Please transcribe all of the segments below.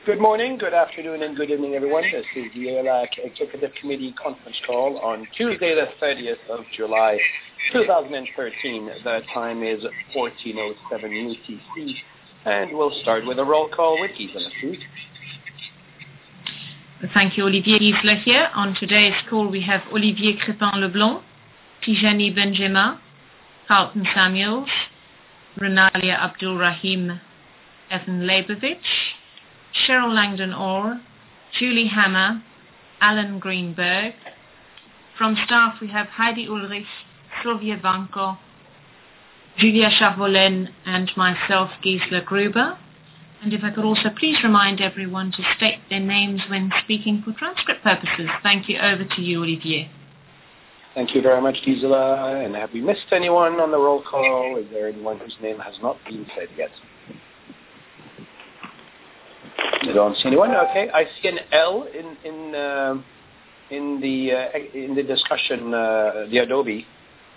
Good morning, good afternoon, and good evening, everyone. This is the ALAC Executive Committee conference call on Tuesday, the 30th of July, 2013. The time is 14:07 UTC, and we'll start with a roll call with Gisela, please. Thank you, Olivier. Gisela here. On today's call, we have Olivier Crépin-Leblond, Tijani Benjema, Carlton Samuels, Renalia Abdul-Rahim, Evan Leibovich, Cheryl Langdon-Orr, Julie Hammer, Alan Greenberg. From staff, we have Heidi Ulrich, Sylvia Vanko, Julia Charvolen, and myself, Gisela Gruber. And if I could also please remind everyone to state their names when speaking for transcript purposes. Thank you. Over to you, Olivier. Thank you very much, Gisela. And have we missed anyone on the roll call? Is there anyone whose name has not been said yet? I don't see anyone. Okay, I see an L in the discussion, the Adobe.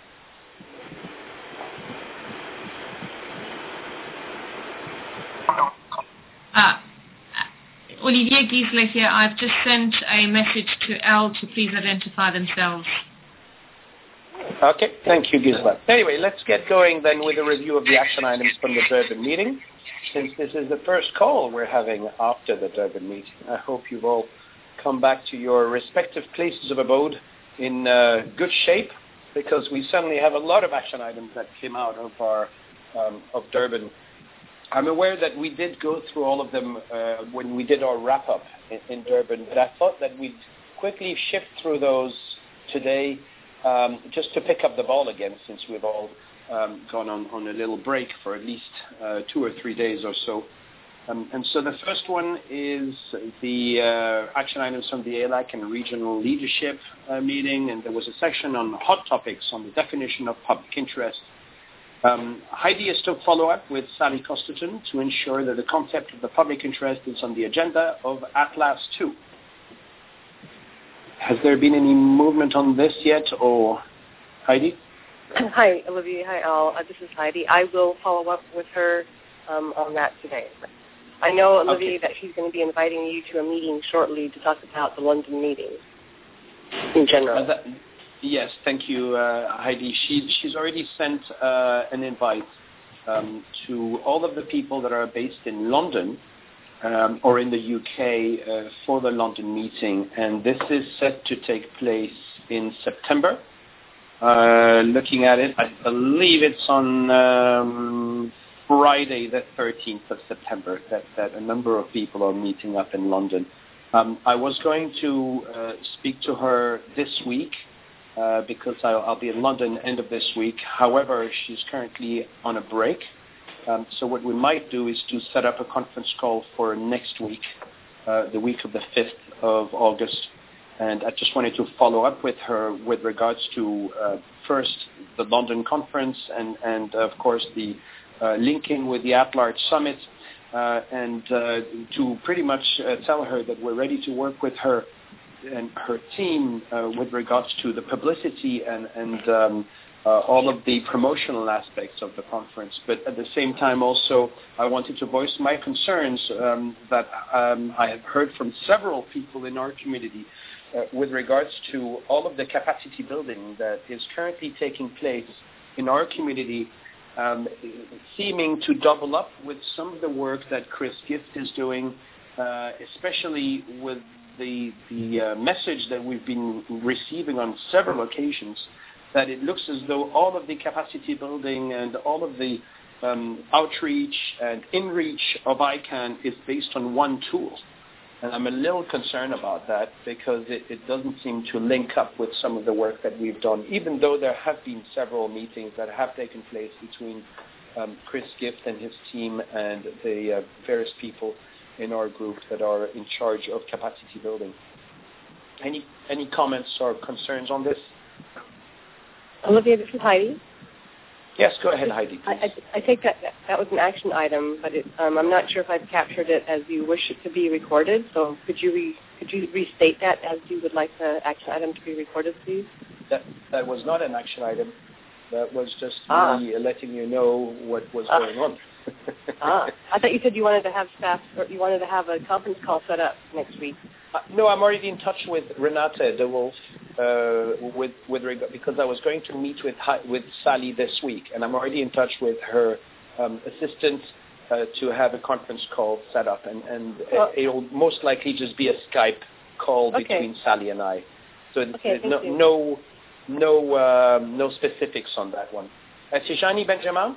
Olivier, Gisela here. I've just sent a message to L to please identify themselves. Okay, thank you, Gisela. Anyway, let's get going then with a review of the action items from the Durban meeting. Since this is the first call we're having after the Durban meeting, I hope you've all come back to your respective places of abode in good shape, because we suddenly have a lot of action items that came out of our of Durban. I'm aware that we did go through all of them when we did our wrap-up in Durban, but I thought that we'd quickly shift through those today just to pick up the ball again, since we've all gone on a little break for at least 2 or 3 days or so. And so the first one is the action items from the ALAC and regional leadership meeting, and there was a section on hot topics on the definition of public interest. Heidi is to follow up with Sally Costerton to ensure that the concept of the public interest is on the agenda of Atlas 2. Has there been any movement on this yet, or Heidi? Hi, Olivier. Hi, Al. This is Heidi. I will follow up with her on that today. I know, Olivier, that she's going to be inviting you to a meeting shortly to talk about the London meeting in general. Yes, thank you, Heidi. She's already sent an invite to all of the people that are based in London or in the UK for the London meeting, and this is set to take place in September. Looking at it, I believe it's on Friday the 13th of September that a number of people are meeting up in London. I was going to speak to her this week because I'll be in London end of this week. However, she's currently on a break. So what we might do is to set up a conference call for next week, the week of the 5th of August. And I just wanted to follow up with her with regards to first the London conference and of course the linking with the At-Large Summit and to pretty much tell her that we're ready to work with her and her team with regards to the publicity and all of the promotional aspects of the conference. But at the same time also I wanted to voice my concerns that I have heard from several people in our community with regards to all of the capacity building that is currently taking place in our community, seeming to double up with some of the work that Chris Gift is doing, especially with the message that we've been receiving on several occasions, that it looks as though all of the capacity building and all of the outreach and in-reach of ICANN is based on one tool. And I'm a little concerned about that because it doesn't seem to link up with some of the work that we've done, even though there have been several meetings that have taken place between Chris Gift and his team and the various people in our group that are in charge of capacity building. Any comments or concerns on this? Olivia, this is Heidi. Yes, go ahead, Heidi. I think that was an action item, but I'm not sure if I've captured it as you wish it to be recorded. So could you restate that as you would like the action item to be recorded, please? That was not an action item. That was just me letting you know what was going on. I thought you said you wanted to have staff, or you wanted to have a conference call set up next week. No, I'm already in touch with Renate de Wolf because I was going to meet with Sally this week, and I'm already in touch with her assistant to have a conference call set up, and it'll most likely just be a Skype call between Sally and I. So no specifics on that one. Tijani Benjamin?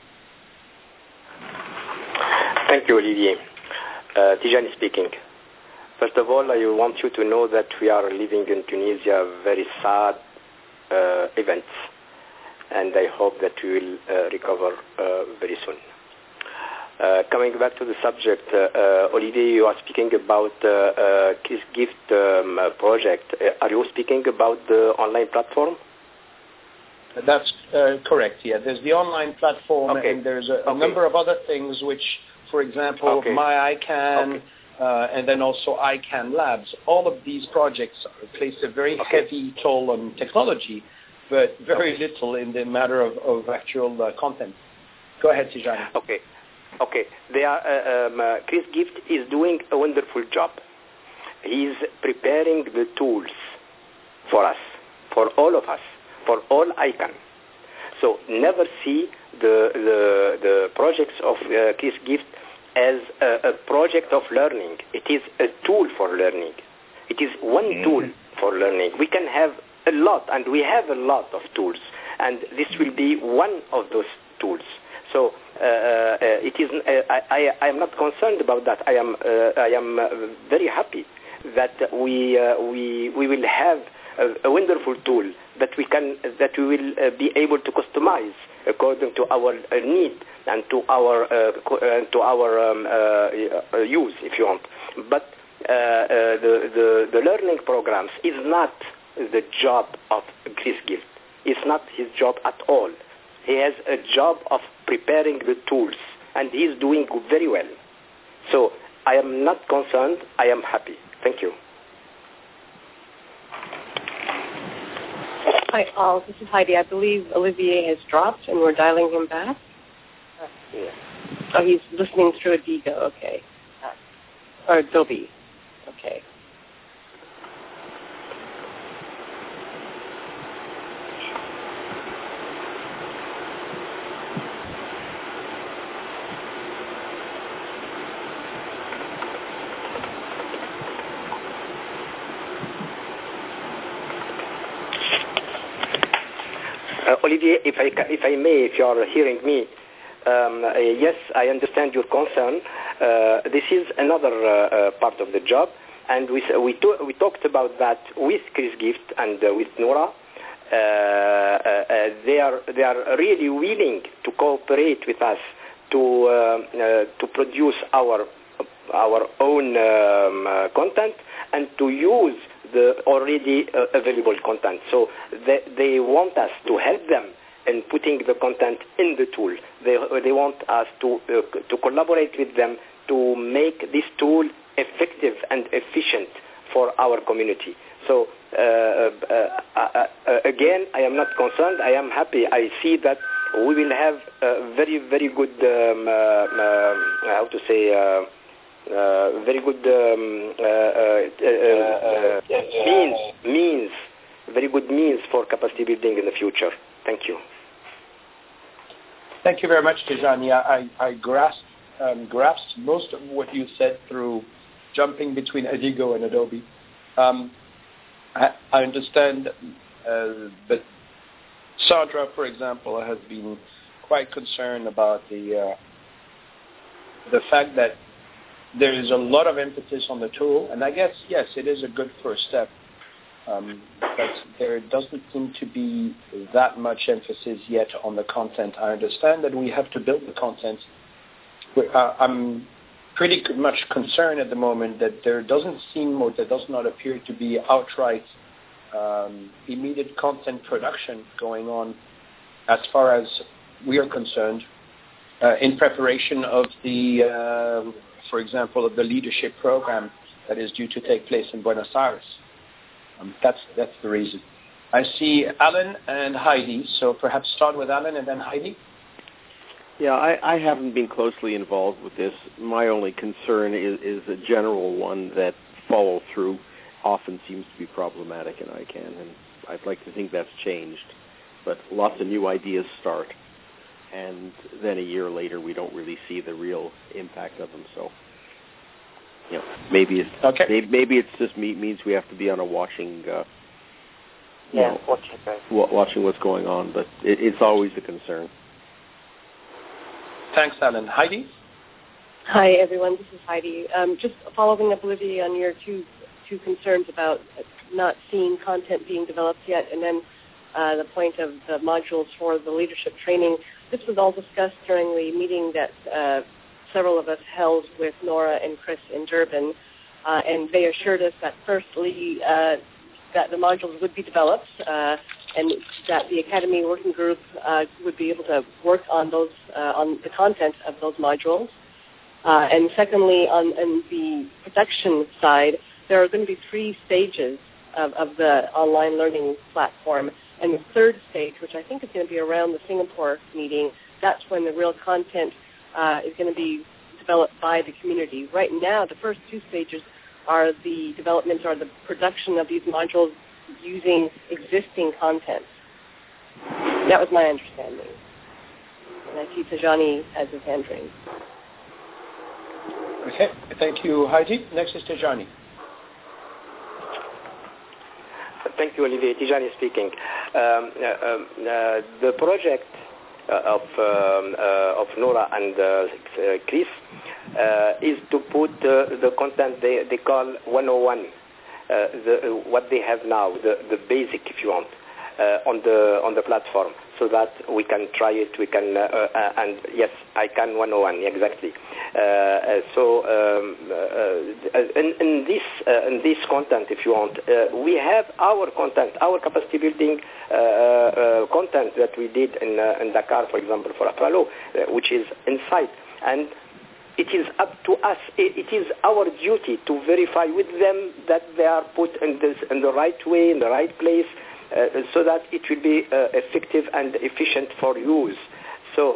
Thank you, Olivier. Tijani speaking. First of all, I want you to know that we are living in Tunisia very sad events, and I hope that we will recover very soon. Coming back to the subject, Olivier, you are speaking about Kiss Gift project. Are you speaking about the online platform? That's correct, yeah. There's the online platform, and there's a number of other things which, for example, My ICANN, and then also ICANN Labs. All of these projects place a very heavy toll on technology, but very little in the matter of actual content. Go ahead, Tijani. Okay. They are, Chris Gift is doing a wonderful job. He's preparing the tools for us, for all of us, for all ICANN. So never see the projects of Chris Gift as a project of learning. It is a tool for learning. It is one tool for learning. We can have a lot, and we have a lot of tools, and this will be one of those tools. So it is. I am not concerned about that. I am very happy that we will have a wonderful tool that we will be able to customize according to our need and to our use, if you want. But the learning programs is not the job of Chris Gift. It's not his job at all. He has a job of preparing the tools, and he's doing very well. So I am not concerned. I am happy. Thank you. Hi, all. This is Heidi. I believe Olivier has dropped, and we're dialing him back. Oh, he's listening through a Digo. Okay. Or Adobe. Okay. Olivier, if I may, if you are hearing me, yes, I understand your concern. This is another part of the job, and we talked about that with Chris Gift and with Nora. They are really willing to cooperate with us to produce our own content and to use the already available content. So they want us to help them in putting the content in the tool. They want us to collaborate with them to make this tool effective and efficient for our community. So again, I am not concerned. I am happy. I see that we will have a very, very good, very good very good means for capacity building in the future. Thank you. Thank you very much, Tijani. I grasped most of what you said through jumping between Adigo and Adobe. I understand that Sandra, for example, has been quite concerned about the fact that there is a lot of emphasis on the tool, and I guess, yes, it is a good first step, but there doesn't seem to be that much emphasis yet on the content. I understand that we have to build the content. I'm pretty much concerned at the moment that there doesn't seem, or there does not appear to be outright immediate content production going on as far as we are concerned in preparation of the for example, of the leadership program that is due to take place in Buenos Aires. That's the reason. I see Alan and Heidi, so perhaps start with Alan and then Heidi. Yeah, I haven't been closely involved with this. My only concern is a general one that follow-through often seems to be problematic in ICANN, and I'd like to think that's changed. But lots of new ideas start, and then a year later we don't really see the real impact of them. So, maybe it's just means we have to be on a watching. Watching what's going on, but it's always a concern. Thanks, Alan. Heidi? Hi, everyone. This is Heidi. Just following up, Olivier, on your two concerns about not seeing content being developed yet, and then the point of the modules for the leadership training. This was all discussed during the meeting that several of us held with Nora and Chris in Durban, and they assured us that firstly that the modules would be developed and that the Academy Working Group would be able to work on those on the content of those modules. And secondly, on the production side, there are going to be 3 stages of the online learning platform. And the third stage, which I think is going to be around the Singapore meeting, that's when the real content is going to be developed by the community. Right now, the first 2 stages are the development or the production of these modules using existing content. That was my understanding. And I see Tajani has his hand raised. Okay, thank you, Heidi. Next is Tajani. Thank you, Olivier. Tijani speaking. The project of Nora and Chris is to put the content they call 101, what they have now, the basic, if you want, on the platform, so that we can try it. We can and yes, ICANN 101 exactly. So in this content, if you want, we have our content, our capacity building content that we did in Dakar, for example, for Apollo, which is inside, and it is up to us. It is our duty to verify with them that they are put in the right way, in the right place, so that it will be effective and efficient for use. So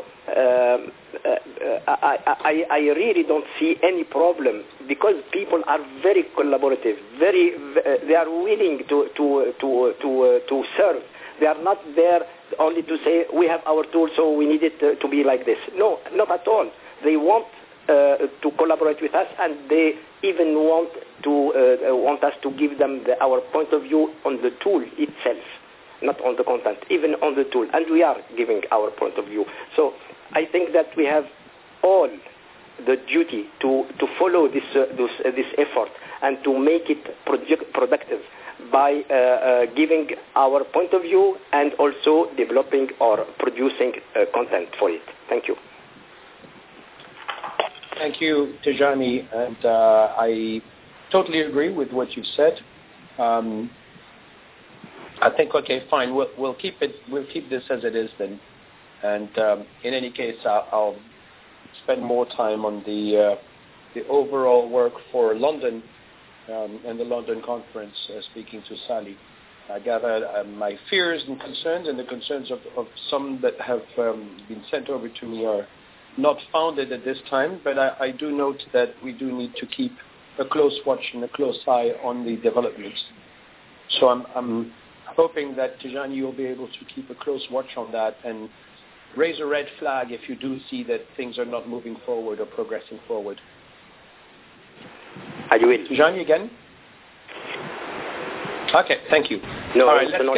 I really don't see any problem, because people are very collaborative, they are willing to serve. They are not there only to say we have our tool, so we need it to be like this. No, not at all. They want to collaborate with us, and they even want us to give them our point of view on the tool itself, not on the content, even on the tool. And we are giving our point of view. So I think that we have all the duty to follow this effort and to make it productive by giving our point of view and also developing or producing content for it. Thank you. Thank you, Tajani, and I totally agree with what you've said. I think, okay, fine, we'll keep this as it is then, and in any case, I'll spend more time on the overall work for London and the London conference, speaking to Sally. I gather my fears and concerns, and the concerns of some that have been sent over to me are not founded at this time, but I do note that we do need to keep a close watch and a close eye on the developments. So I'm hoping that, Tajani, you'll be able to keep a close watch on that and raise a red flag if you do see that things are not moving forward or progressing forward. I will. Tajani, again? Okay, thank you. No, all right, let's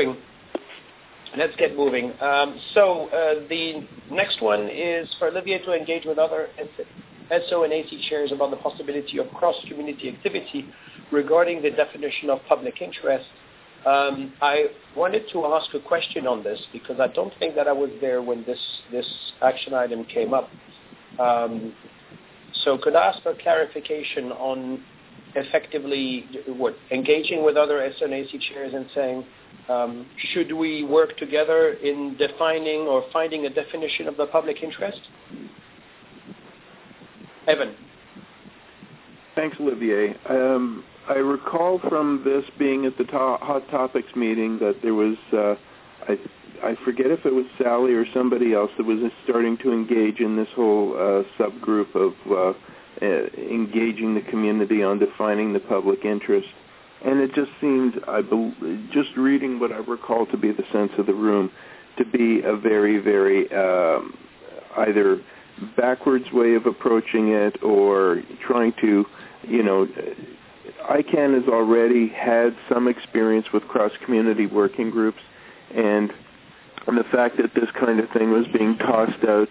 get moving. So the next one is for Olivier to engage with other SO and AC chairs about the possibility of cross-community activity regarding the definition of public interest. I wanted to ask a question on this because I don't think that I was there when this action item came up. So could I ask for clarification on effectively engaging with other SO and AC chairs and saying, should we work together in defining or finding a definition of the public interest? Evan. Thanks, Olivier. I recall from this being at the Hot Topics meeting that there was, I forget if it was Sally or somebody else that was starting to engage in this whole subgroup of engaging the community on defining the public interest. And it just seemed, just reading what I recall to be the sense of the room, to be a very, very either backwards way of approaching it or trying to, ICANN has already had some experience with cross-community working groups, and the fact that this kind of thing was being tossed out,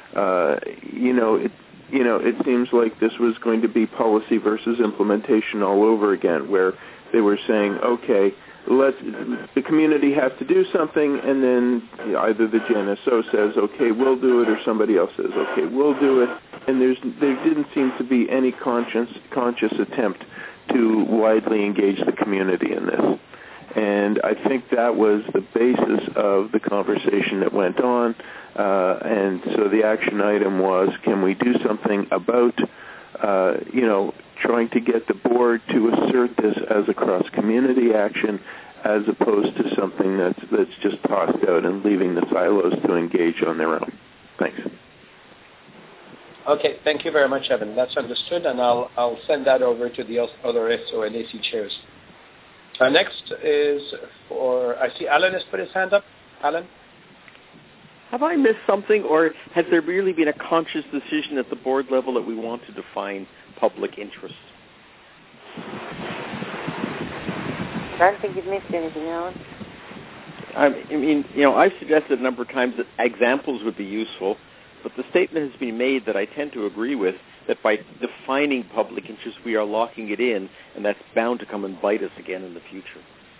it seems like this was going to be policy versus implementation all over again, where they were saying, okay, the community has to do something, and then either the GNSO says, okay, we'll do it, or somebody else says, okay, we'll do it, and there didn't seem to be any conscious attempt to widely engage the community in this. And I think that was the basis of the conversation that went on, and so the action item was, can we do something about, trying to get the board to assert this as a cross-community action as opposed to something that's just tossed out and leaving the silos to engage on their own. Thanks. Okay, thank you very much, Evan. That's understood, and I'll send that over to the other SOLAC chairs. Next is I see Alan has put his hand up. Alan? Have I missed something, or has there really been a conscious decision at the board level that we want to define public interest? I don't think you've missed anything, Alan. I've suggested a number of times that examples would be useful, but the statement has been made that I tend to agree with, that by defining public interest, we are locking it in, and that's bound to come and bite us again in the future.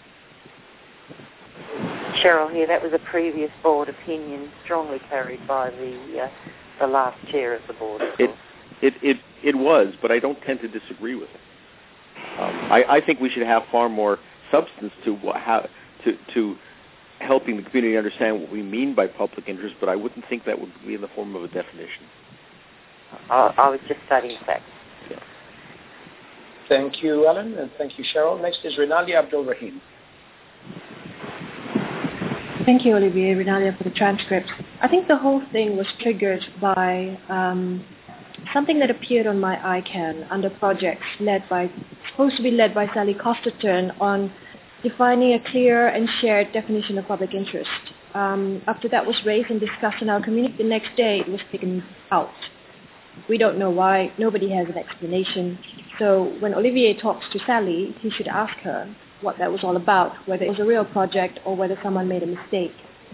Cheryl here, that was a previous board opinion, strongly carried by the last chair of the board. It was, but I don't tend to disagree with it. I think we should have far more substance to helping the community understand what we mean by public interest, but I wouldn't think that would be in the form of a definition. I was just studying facts. Yeah. Thank you, Alan, and thank you, Cheryl. Next is Renalia Abdul Rahim. Thank you, Olivier, Renalia, for the transcript. I think the whole thing was triggered by something that appeared on my ICANN under projects supposed to be led by Sally Costerton on defining a clear and shared definition of public interest. After that was raised and discussed in our community, the next day it was taken out. We don't know why. Nobody has an explanation. So when Olivier talks to Sally, he should ask her what that was all about, whether it was a real project or whether someone made a mistake.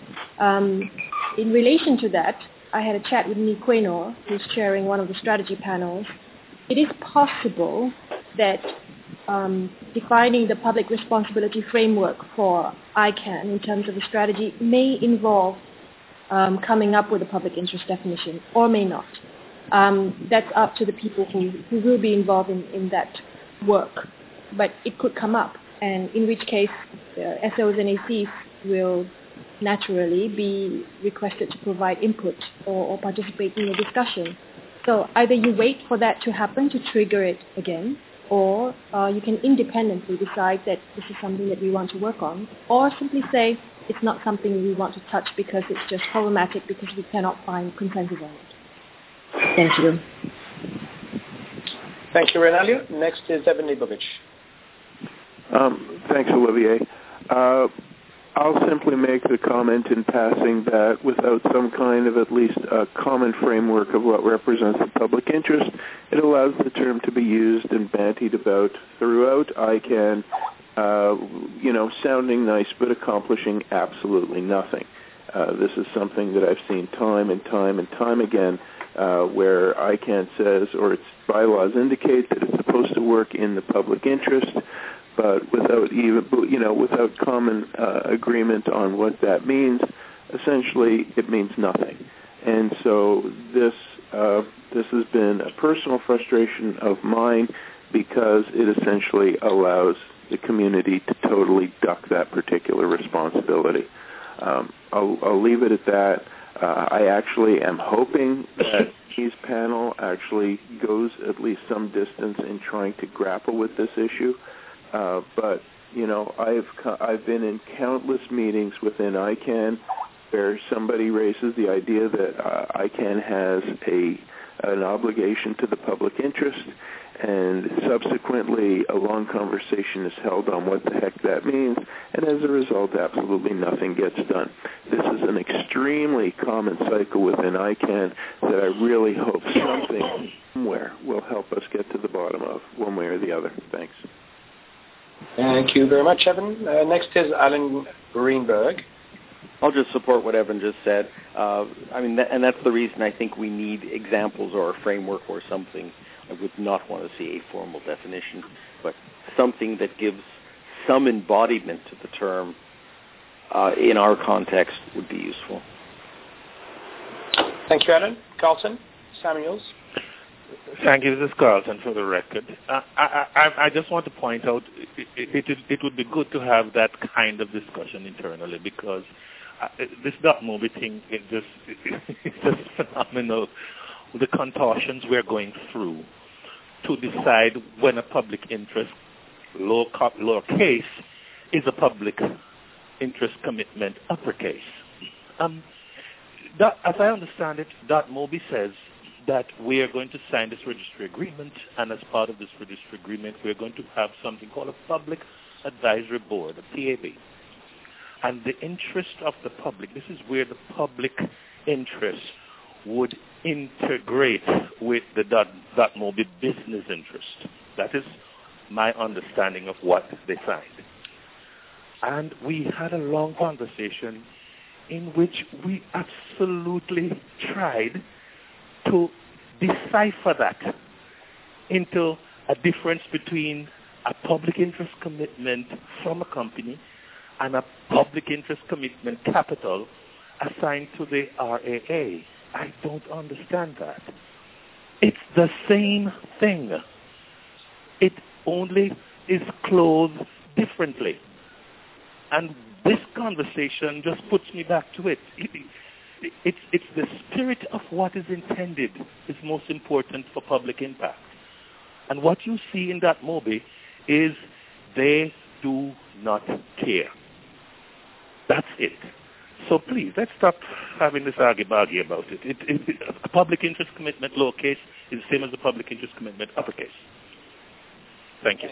In relation to that, I had a chat with Nick Quaynor, who's chairing one of the strategy panels. It is possible that defining the public responsibility framework for ICANN in terms of the strategy may involve coming up with a public interest definition, or may not. That's up to the people who will be involved in that work. But it could come up, and in which case SOs and ACs will naturally be requested to provide input or participate in the discussion. So either you wait for that to happen to trigger it again, or you can independently decide that this is something that we want to work on, or simply say it's not something we want to touch because it's just problematic because we cannot find consensus on it. Thank you. Thank you, Renalia. Next is Evan Leibovich. Thanks, Olivier. I'll simply make the comment in passing that without some kind of at least a common framework of what represents the public interest, it allows the term to be used and bandied about throughout ICANN, sounding nice but accomplishing absolutely nothing. This is something that I've seen time and time and time again, where ICANN says, or its bylaws indicate that it's supposed to work in the public interest, but without common agreement on what that means, essentially it means nothing. And so this has been a personal frustration of mine because it essentially allows the community to totally duck that particular responsibility. I'll leave it at that. I actually am hoping that his panel actually goes at least some distance in trying to grapple with this issue. But I've been in countless meetings within ICANN where somebody raises the idea that ICANN has an obligation to the public interest, and subsequently a long conversation is held on what the heck that means, and as a result, absolutely nothing gets done. This is an extremely common cycle within ICANN that I really hope something somewhere will help us get to the bottom of, one way or the other. Thanks. Thank you very much, Evan. Next is Alan Greenberg. I'll just support what Evan just said. And that's the reason I think we need examples or a framework or something. I would not want to see a formal definition, but something that gives some embodiment to the term in our context would be useful. Thank you, Alan. Carlton Samuels. Thank you. This is Carlton for the record. I just want to point out it would be good to have that kind of discussion internally, because this .mobi thing is just phenomenal. The contortions we're going through to decide when a public interest, lowercase, is a public interest commitment, uppercase. As I understand it, .mobi says that we are going to sign this registry agreement, and as part of this registry agreement, we are going to have something called a Public Advisory Board, a PAB. And the interest of the public, this is where the public interest would integrate with the .mobi business interest. That is my understanding of what they signed. And we had a long conversation in which we absolutely tried to decipher that into a difference between a public interest commitment from a company and a public interest commitment capital assigned to the RAA. I don't understand that. It's the same thing. It only is clothed differently. And this conversation just puts me back to it. It's the spirit of what is intended is most important for public impact. And what you see in .mobi is they do not care. That's it. So please, let's stop having this argy-bargy about it. A public interest commitment, lowercase, is the same as a public interest commitment, uppercase. Thank you.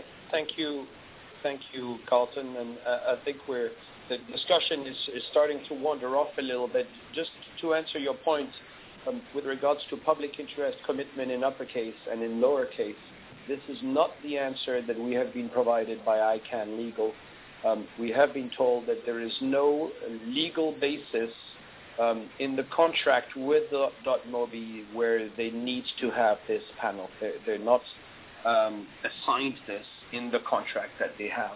Thank you, Carlton. And I think the discussion is starting to wander off a little bit. Just to answer your point, with regards to public interest commitment in uppercase and in lowercase, this is not the answer that we have been provided by ICANN Legal. We have been told that there is no legal basis in the contract with .mobi where they need to have this panel. They're not assigned this in the contract that they have.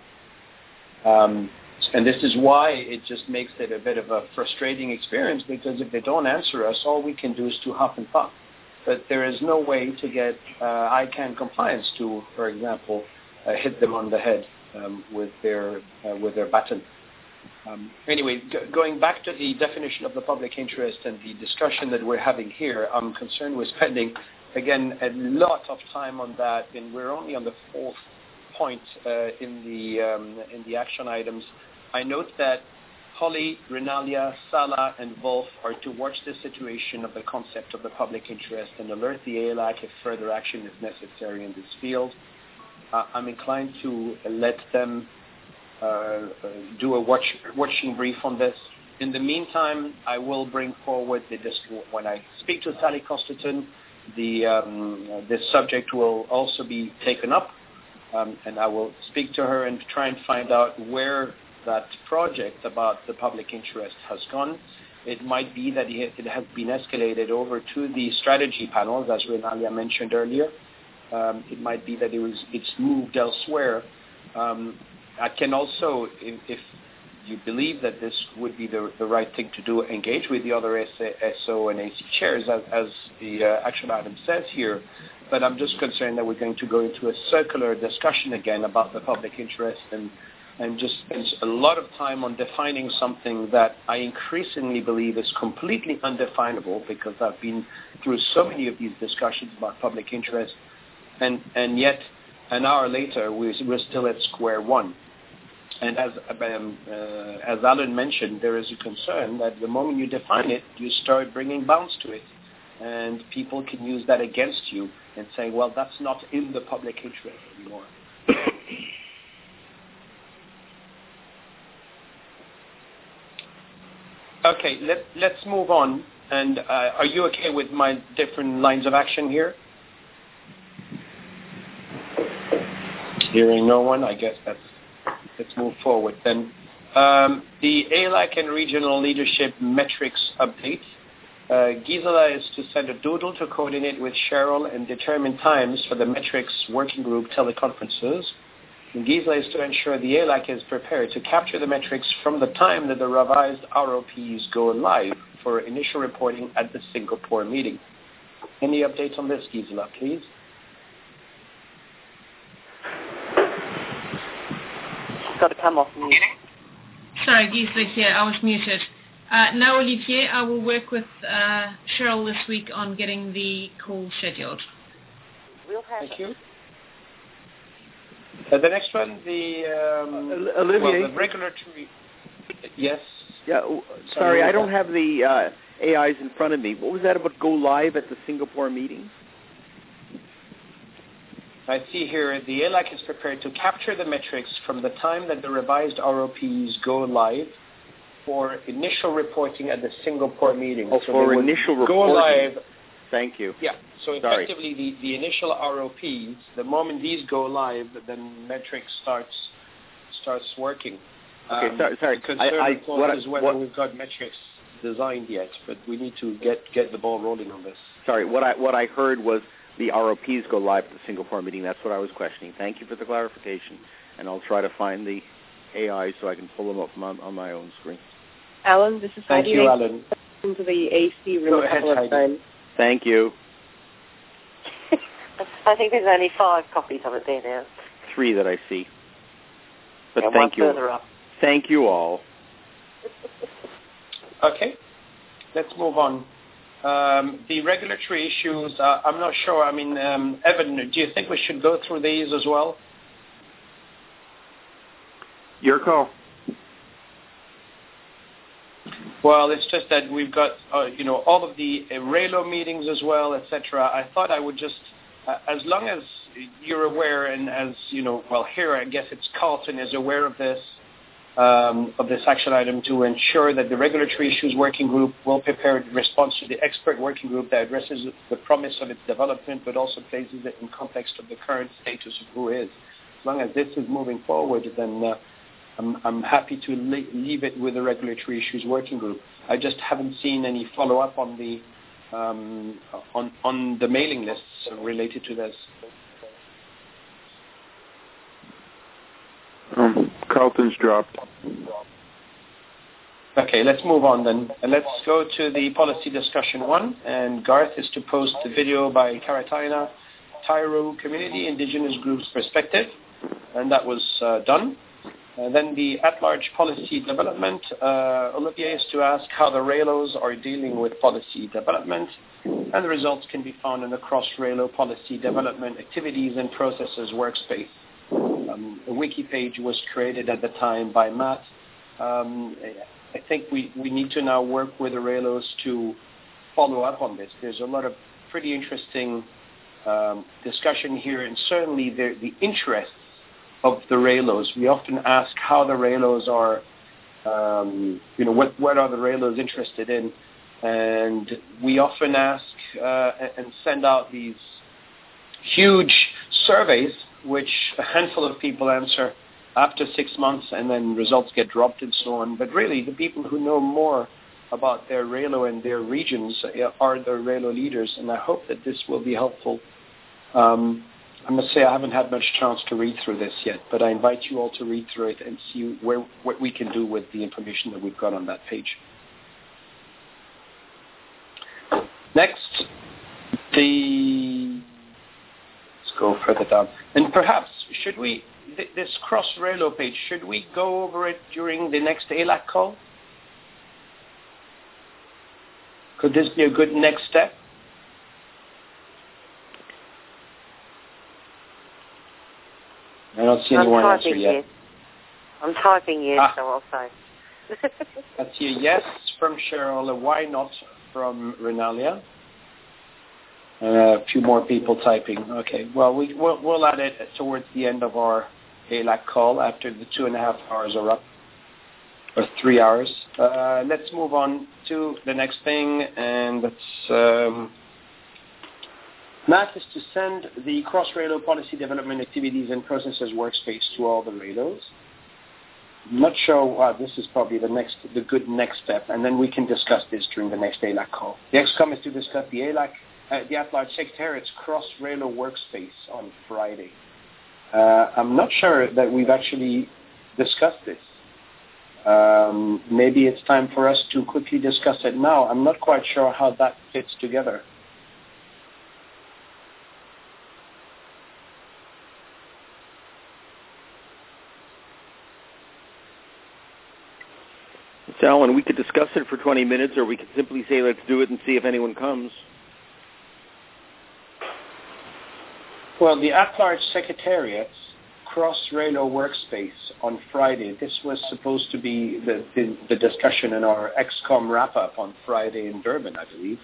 And this is why it just makes it a bit of a frustrating experience, because if they don't answer us, all we can do is to huff and puff. But there is no way to get ICANN compliance to, for example, hit them on the head with their baton. Anyway, going back to the definition of the public interest and the discussion that we're having here, I'm concerned we're spending, again, a lot of time on that, and we're only on the fourth point in the action items. I note that Holly, Renalia, Salah, and Wolf are to watch the situation of the concept of the public interest and alert the ALAC if further action is necessary in this field. I'm inclined to let them do a watching brief on this. In the meantime, I will bring forward when I speak to Sally Costerton, this subject will also be taken up, and I will speak to her and try and find out where that project about the public interest has gone. It might be that it has been escalated over to the strategy panels, as Renalia mentioned earlier. It might be that it's moved elsewhere. I can also, if you believe that this would be the right thing to do, engage with the other SO and AC chairs, as the action item says here. But I'm just concerned that we're going to go into a circular discussion again about the public interest and just spend a lot of time on defining something that I increasingly believe is completely undefinable, because I've been through so many of these discussions about public interest, and yet an hour later we're still at square one. And as Alan mentioned, there is a concern that the moment you define it, you start bringing bounds to it. And people can use that against you and say, well, that's not in the public interest anymore. Okay, let's move on. And are you okay with my different lines of action here? Hearing no one, I guess let's move forward then. The ALAC and regional leadership metrics update. Gisela is to send a doodle to coordinate with Cheryl and determine times for the metrics working group teleconferences. And Gisela is to ensure the ALAC is prepared to capture the metrics from the time that the revised ROPs go live for initial reporting at the Singapore meeting. Any updates on this, Gisela, please? Got to come off mute. Sorry, Gisela here. I was muted. Now, Olivier, I will work with Cheryl this week on getting the call scheduled. Thank you. The next one, Olivier. The regulatory. Yes. Yeah. Sorry, I don't have the AIs in front of me. What was that about go live at the Singapore meeting? I see here the ALAC is prepared to capture the metrics from the time that the revised ROPs go live for initial reporting at the Singapore meeting. Oh, so for initial reporting. Go live. Thank you. Yeah. So effectively, the initial ROPs, the moment these go live, then metrics starts working. Okay. Sorry. The concern, of course, is whether we've got metrics designed yet, but we need to get the ball rolling on this. Sorry. What I heard was the ROPs go live at the Singapore meeting. That's what I was questioning. Thank you for the clarification, and I'll try to find the AI so I can pull them up on my own screen. Alan, this is Thank Heidi. you, Alan. Into the AC room a couple of times. Thank you. I think there's only 5 copies of it there now. 3 that I see. But and thank you. Further up. Thank you all. Okay, let's move on. The regulatory issues, I'm not sure. I mean, Evan, do you think we should go through these as well? Your call. Well, it's just that we've got, all of the RALO meetings as well, etc. I thought I would just, as long as you're aware, and as here I guess it's Carlton is aware of this action item, to ensure that the regulatory issues working group will prepare a response to the expert working group that addresses the promise of its development, but also places it in context of the current status of who is. As long as this is moving forward, then I'm happy to leave it with the regulatory issues working group. I just haven't seen any follow-up on the on the mailing lists related to this. Carlton's dropped. Okay, let's move on then. And let's go to the policy discussion 1. And Garth is to post the video by Karatina, Tyro Community Indigenous Groups Perspective. And that was done. And then the at-large policy development, Olivier is to ask how the RALOs are dealing with policy development, and the results can be found in the cross-RALO policy development activities and processes workspace. A wiki page was created at the time by Matt. I think we need to now work with the RALOs to follow up on this. There's a lot of pretty interesting discussion here, and certainly the interests of the RALOs. We often ask how the RALOs are, what are the RALOs interested in? And we often ask and send out these huge surveys, which a handful of people answer after 6 months, and then results get dropped and so on. But really, the people who know more about their RALO and their regions are the RALO leaders, and I hope that this will be helpful. I must say I haven't had much chance to read through this yet, but I invite you all to read through it and see what we can do with the information that we've got on that page. Next, let's go further down. And perhaps, should we, this cross-RALO page, should we go over it during the next ALAC call? Could this be a good next step? I don't see anyone answer yet. I'm typing yes, so I'll say. That's a yes from Cheryl, a why not from Renalia. A few more people typing. Okay, well, we'll add it towards the end of our ALAC call after the 2.5 hours are up, or 3 hours. Let's move on to the next thing, and that's Matt is to send the Cross-Relo policy development activities and processes workspace to all the Relos. I'm not sure. This is probably the good next step, and then we can discuss this during the next ALAC call. The ExCom is to discuss the ALAC, the At-Large Secretariat's Cross-Relo workspace on Friday. I'm not sure that we've actually discussed this. Maybe it's time for us to quickly discuss it now. I'm not quite sure how that fits together. Alan, we could discuss it for 20 minutes, or we could simply say, let's do it and see if anyone comes. Well, the At-Large Secretariat's Cross-Relo workspace on Friday. This was supposed to be the discussion in our ExCom wrap-up on Friday in Durban, I believe.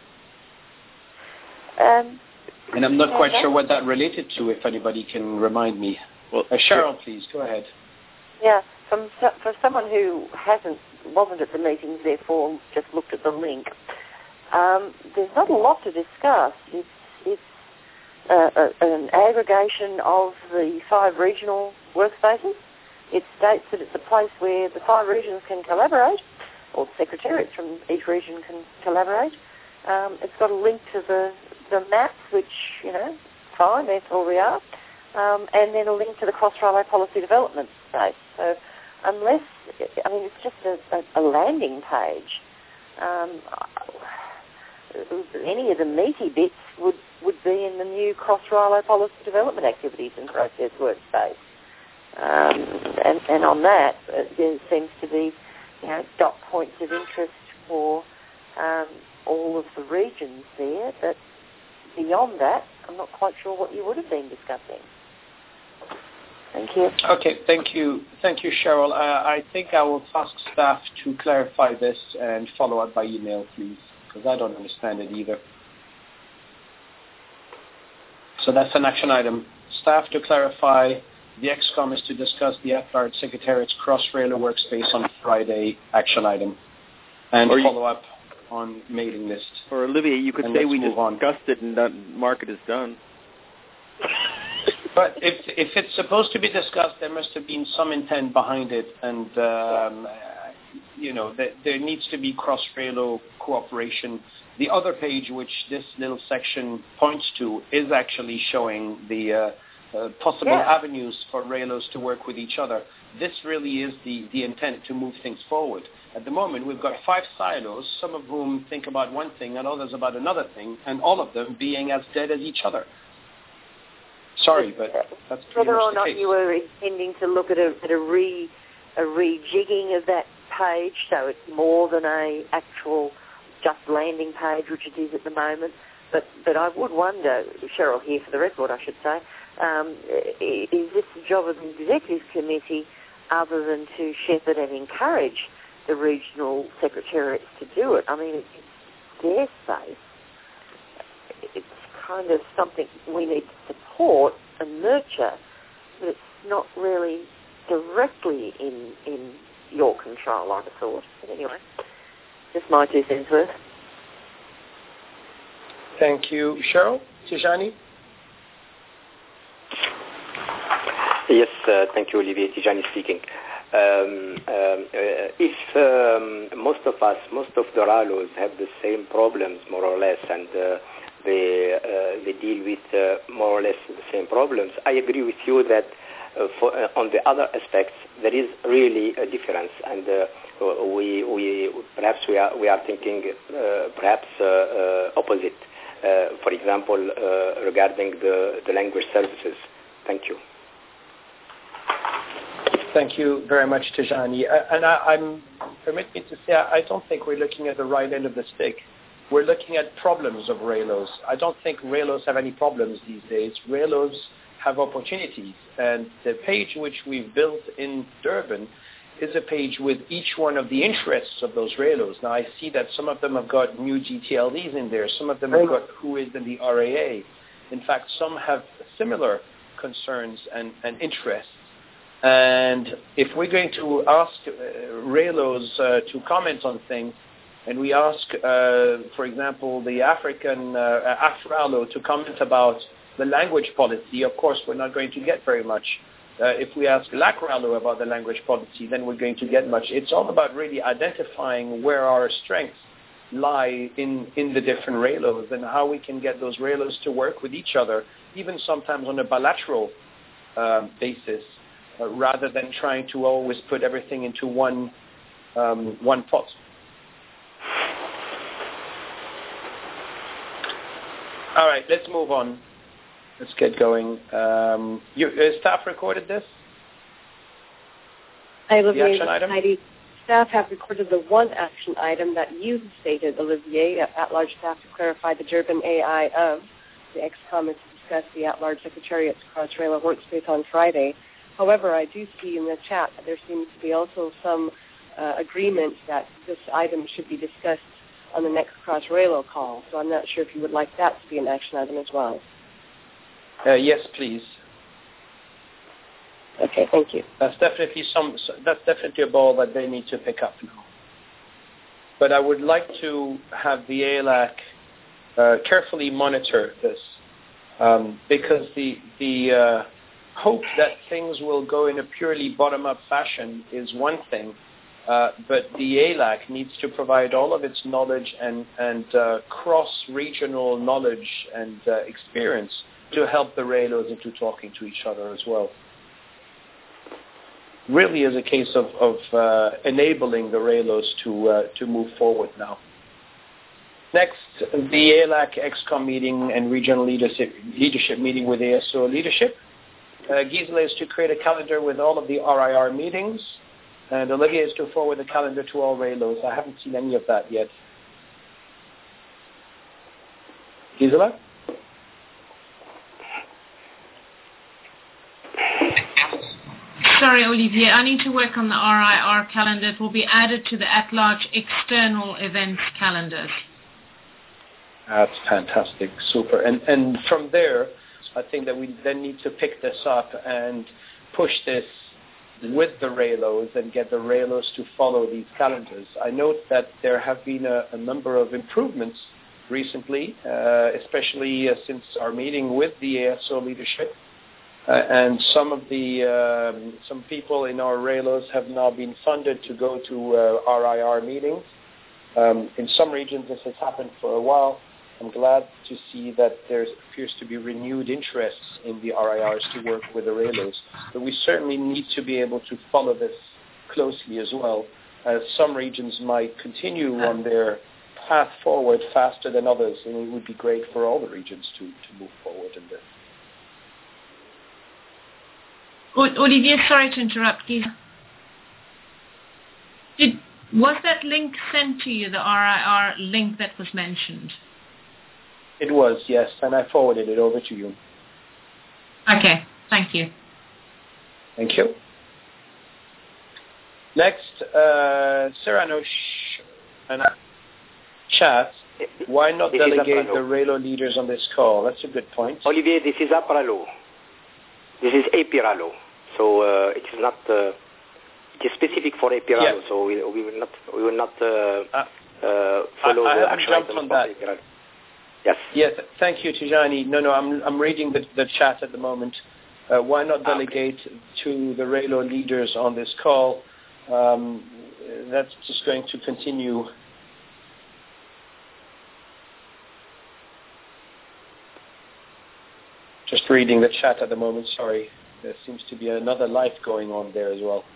And I'm not quite sure what that related to, if anybody can remind me. Well, Cheryl, please, go ahead. Yeah, for someone who wasn't at the meetings, therefore just looked at the link, there's not a lot to discuss. It's an aggregation of the 5 regional workspaces. It states that it's a place where the 5 regions can collaborate, or secretariats from each region can collaborate. It's got a link to the maps, which, fine, that's all we are, and then a link to the Cross-Relo policy development space. So unless, it's just a landing page. Any of the meaty bits would be in the new Cross-Relo policy development activities and process workspace. And on that, there seems to be, dot points of interest for all of the regions there. But beyond that, I'm not quite sure what you would have been discussing. Thank you. Okay, thank you, Cheryl. I think I will task staff to clarify this and follow up by email, please, because I don't understand it either. So that's an action item. Staff to clarify. The ExCom is to discuss the At-Large Secretariat's Cross-Relo workspace on Friday, action item, and follow up on mailing list. Or Olivia, you could say we discussed it and mark it as done. But if it's supposed to be discussed, there must have been some intent behind it, and there needs to be cross-Relo cooperation. The other page, which this little section points to, is actually showing the possible avenues for Relos to work with each other. This really is the intent to move things forward. At the moment, we've got 5 silos, some of whom think about one thing and others about another thing, and all of them being as dead as each other. Sorry, but that's whether or not case. You were intending to look at a rejigging of that page, so it's more than a actual just landing page, which it is at the moment. But I would wonder, Cheryl here for the record, I should say, is this the job of the Executive Committee other than to shepherd and encourage the regional secretariats to do it? It's their space. It's kind of something we need to support and nurture, but it's not really directly in your control, I'd have thought. But anyway, just my 2 cents worth. Thank you. Cheryl? Tijani? Yes, thank you, Olivier. Tijani speaking. If most of the Relos have the same problems, more or less, and they deal with more or less the same problems, I agree with you that on the other aspects there is really a difference, and we are thinking perhaps opposite. For example, regarding the language services. Thank you. Thank you very much, Tijani. And permit me to say, I don't think we're looking at the right end of the stick. We're looking at problems of Relos. I don't think Relos have any problems these days. Relos have opportunities. And the page which we've built in Durban is a page with each one of the interests of those RAILOs. Now, I see that some of them have got new GTLDs in there. Some of them have got who is in the RAA. In fact, some have similar concerns and interests. And if we're going to ask RAILOs to comment on things, and we ask, for example, the African AFRALO to comment about the language policy, of course, we're not going to get very much. If we ask LACRALO about the language policy, then we're going to get much. It's all about really identifying where our strengths lie in the different RAILOs and how we can get those RAILOs to work with each other, even sometimes on a bilateral basis, rather than trying to always put everything into one pot. All right, let's move on. Let's get going. Staff recorded this? Heidi, staff have recorded the one action item that you stated, Olivier, at-large staff to clarify the Durban AI of the ExCom and to discuss the at-large Secretariat's Cross-RAILO workspace on Friday. However, I do see in the chat that there seems to be also some agreement that this item should be discussed on the next Cross-RAILO call. So I'm not sure if you would like that to be an action item as well. Yes, please. Okay, thank you. That's definitely a ball that they need to pick up now. But I would like to have the ALAC carefully monitor this, because the hope that things will go in a purely bottom-up fashion is one thing, but the ALAC needs to provide all of its knowledge and cross-regional knowledge and experience to help the RAILOs into talking to each other as well. Really is a case of enabling the RAILOs to move forward now. Next, the ALAC ExCom meeting and regional leadership meeting with ASO leadership. Gisela is to create a calendar with all of the RIR meetings, and Olivia is to forward the calendar to all RAILOs. I haven't seen any of that yet. Gisela? Sorry, Olivier, I need to work on the RIR calendar. It will be added to the at-large external events calendars. That's fantastic. Super. And from there, I think that we then need to pick this up and push this with the RAILOs and get the RAILOs to follow these calendars. I note that there have been a number of improvements recently, especially since our meeting with the ASO leadership. And some people in our RAILOs have now been funded to go to RIR meetings. In some regions, this has happened for a while. I'm glad to see that there appears to be renewed interest in the RIRs to work with the RAILOs. But we certainly need to be able to follow this closely as well, as some regions might continue on their path forward faster than others, and it would be great for all the regions to move forward in this. Olivier, sorry to interrupt you. Was that link sent to you, the RIR link that was mentioned? It was, yes, and I forwarded it over to you. Okay, thank you. Thank you. Next, Serrano and chat. Why not delegate the RAILO leaders on this call? That's a good point. Olivier, this is APRALO. This is APRALO. So it is not. It is specific for APRALO. Yeah. So we will not follow the action items on that. APRALO. Yes. Yes. Thank you, Tijani. No. I'm reading the chat at the moment. Why not delegate to the RAILO leaders on this call? That's just going to continue. Just reading the chat at the moment. Sorry, there seems to be another life going on there as well.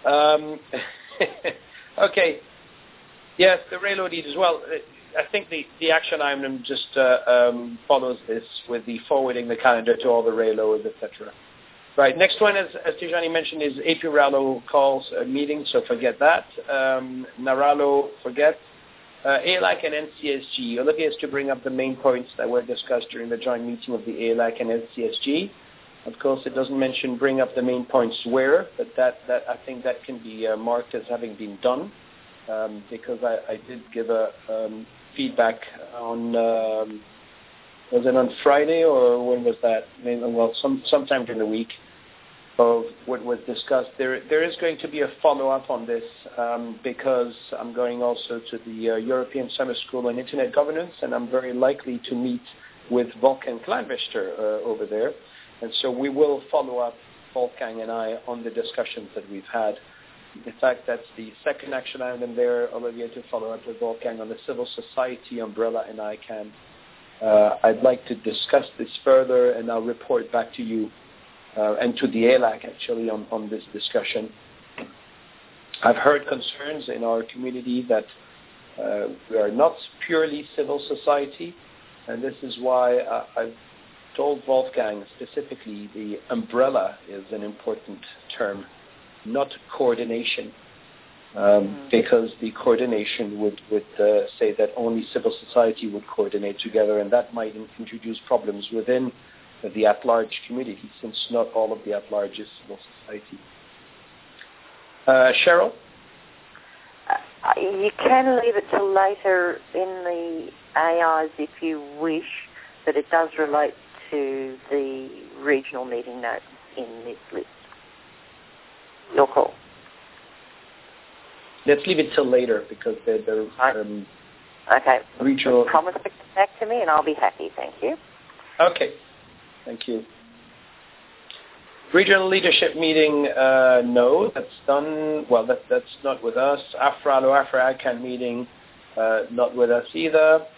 Okay. Yes, the RAILO leaders. Well, I think the action item just follows this with the forwarding the calendar to all the RAILOs, etc. Right. Next one, as Tijani mentioned, is APRALO calls meeting, so forget that. NARALO, forget. ALAC and NCSG. Olivia is to bring up the main points that were discussed during the joint meeting of the ALAC and NCSG. Of course, it doesn't mention bring up the main points where, but that I think that can be marked as having been done, because I did give a feedback on, was it on Friday or when was that? Well, sometime during the week of what was discussed. There is going to be a follow-up on this because I'm going also to the European Summer School on Internet Governance, and I'm very likely to meet with Wolfgang Kleinwächter over there. And so we will follow up, Wolfgang and I, on the discussions that we've had. In fact, that's the second action item there, Olivier, to follow up with Wolfgang on the civil society umbrella and ICANN. I'd like to discuss this further, and I'll report back to you and to the ELAC, actually, on this discussion. I've heard concerns in our community that we are not purely civil society, and this is why I've told Wolfgang specifically the umbrella is an important term, not coordination, because the coordination would say that only civil society would coordinate together, and that might introduce problems within the at-large community, since not all of the at-large is civil society. Cheryl? You can leave it till later in the AIs if you wish, but it does relate to the regional meeting notes in this list. Your call. Let's leave it till later because they're okay. Regional. Promise to get back to me and I'll be happy. Thank you. Okay. Thank you. Regional leadership meeting, no, that's done. Well, that's not with us. Afro-ICANN meeting, not with us either.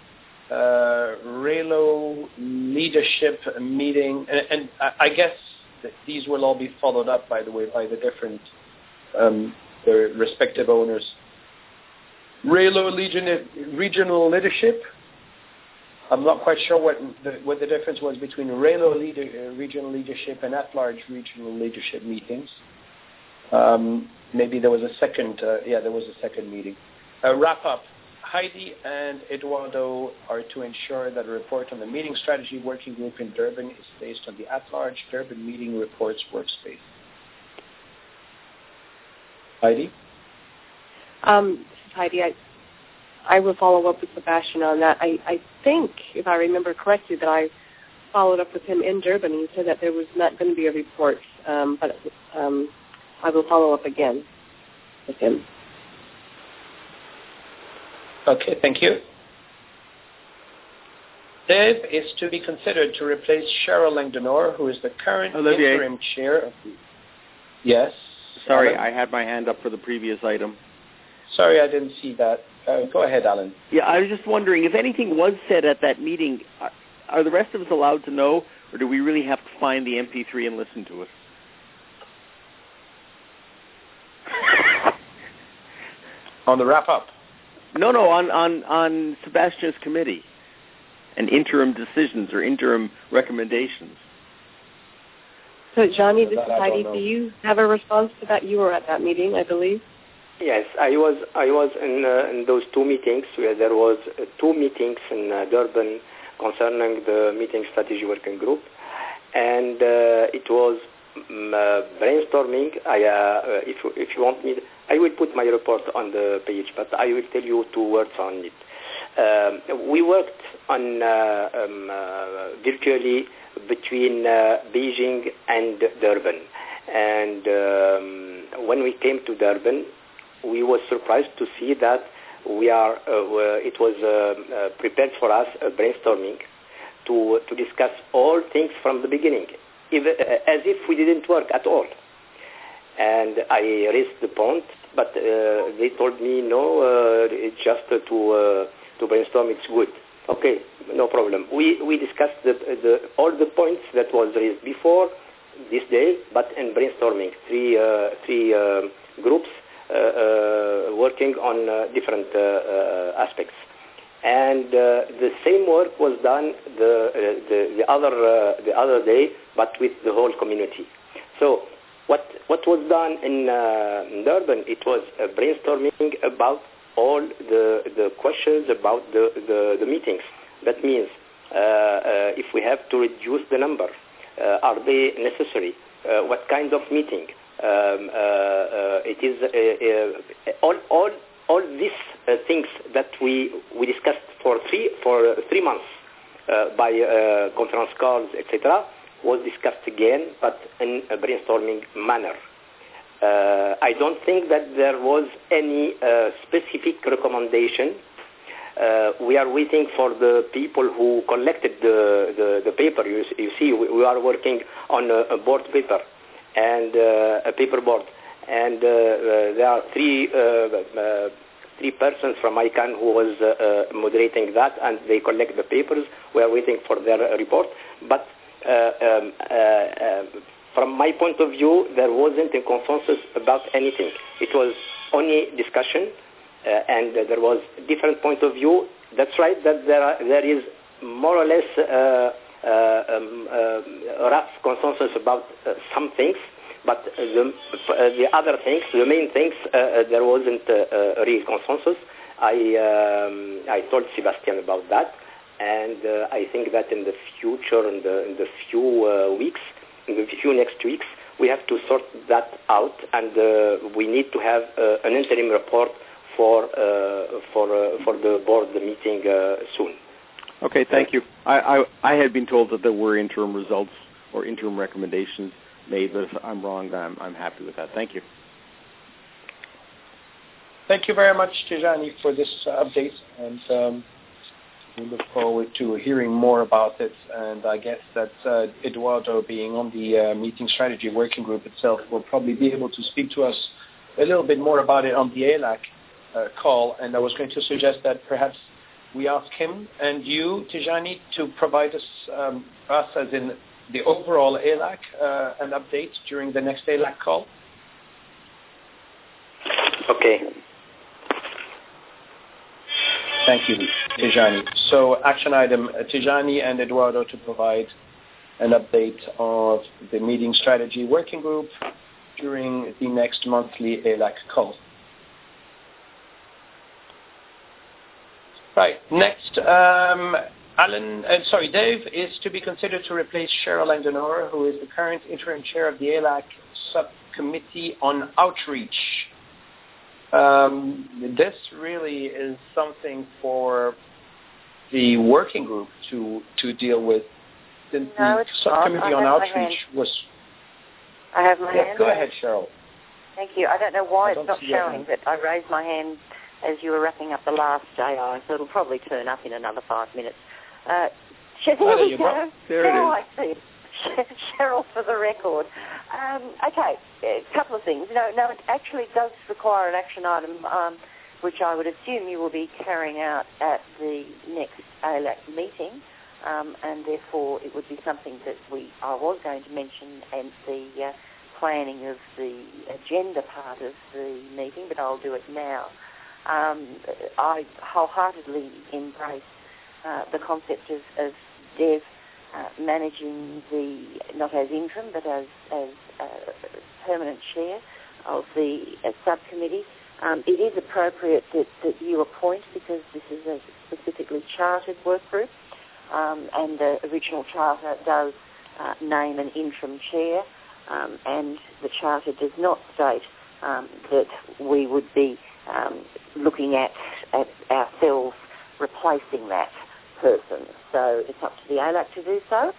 RELO leadership meeting, and I guess that these will all be followed up, by the way, by the different their respective owners. RELO regional leadership. I'm not quite sure what the difference was between RELO regional leadership and at-large regional leadership meetings. Maybe there was a second. There was a second meeting. Wrap up. Heidi and Eduardo are to ensure that a report on the meeting strategy working group in Durban is based on the at-large Durban meeting reports workspace. Heidi? This is Heidi. I will follow up with Sebastian on that. I think, if I remember correctly, that I followed up with him in Durban. He said that there was not going to be a report, but I will follow up again with him. Okay, thank you. Deb is to be considered to replace Cheryl Langdonor, who is the current interim chair of the... Yes? Sorry, Alan? I had my hand up for the previous item. Sorry, I didn't see that. Go ahead, Alan. Yeah, I was just wondering, if anything was said at that meeting, are the rest of us allowed to know, or do we really have to find the MP3 and listen to it? On the wrap-up? No, on Sebastian's committee and interim decisions or interim recommendations. So, Johnny, this is Heidi. Do you have a response to that? You were at that meeting, I believe. Yes, I was in those two meetings. Where there was two meetings in Durban concerning the meeting strategy working group, and it was brainstorming. If you want me, I will put my report on the page, but I will tell you two words on it. We worked on virtually between Beijing and Durban, and when we came to Durban, we were surprised to see that it was prepared for us a brainstorming to discuss all things from the beginning, as if we didn't work at all. And I raised the point, but they told me, no, it's just to brainstorm, it's good. Okay, no problem. We discussed all the points that was raised before this day, but in brainstorming, three groups working on different aspects. And the same work was done the other day, but with the whole community. So what was done in Durban, it was brainstorming about all the questions about the meetings. That means if we have to reduce the number, Are they necessary? What kind of meeting? It is all these things that we discussed for three months by conference calls, etc., was discussed again, but in a brainstorming manner. I don't think that there was any specific recommendation. We are waiting for the people who collected the paper. You see, we are working on a board paper and a paper board, and there are three persons from ICANN who was moderating that, and they collect the papers. We are waiting for their report, but from my point of view, there wasn't a consensus about anything. It was only discussion, and there was different point of view. That's right, that there is more or less rough consensus about some things, but the other things, the main things, there wasn't a real consensus. I told Sebastian about that, and I think that in the future, in the few weeks, in the few next weeks, we have to sort that out, and we need to have an interim report for the board meeting soon. Okay, thank you. I had been told that there were interim results or interim recommendations made, but if I'm wrong, I'm happy with that. Thank you. Thank you very much, Tijani, for this update, and we look forward to hearing more about it. And I guess that Eduardo, being on the meeting strategy working group itself, will probably be able to speak to us a little bit more about it on the ALAC call. And I was going to suggest that perhaps we ask him and you, Tijani, to provide us as in the overall ALAC, an update during the next ALAC call. Okay. Thank you, Tijani. So action item, Tijani and Eduardo to provide an update of the meeting strategy working group during the next monthly ALAC call. Right. Next, Dave is to be considered to replace Cheryl Andenora, who is the current interim chair of the ALAC subcommittee on outreach. This really is something for the working group to deal with. The subcommittee on outreach was. I have my hand. Go ahead, Cheryl. Thank you. I don't know why it's not showing, but I raised my hand as you were wrapping up the last AI, so it'll probably turn up in another 5 minutes. There we go. There it is. I see. Cheryl for the record. Okay, a couple of things. No, it actually does require an action item, which I would assume you will be carrying out at the next ALAC meeting, and therefore it would be something that I was going to mention in the planning of the agenda part of the meeting, but I'll do it now. I wholeheartely embrace the concept of Dev managing not as interim but as permanent chair of the subcommittee. It is appropriate that you appoint, because this is a specifically chartered work group, and the original charter does name an interim chair, and the charter does not state that we would be looking at ourselves replacing that person. So it's up to the ALAC to do so.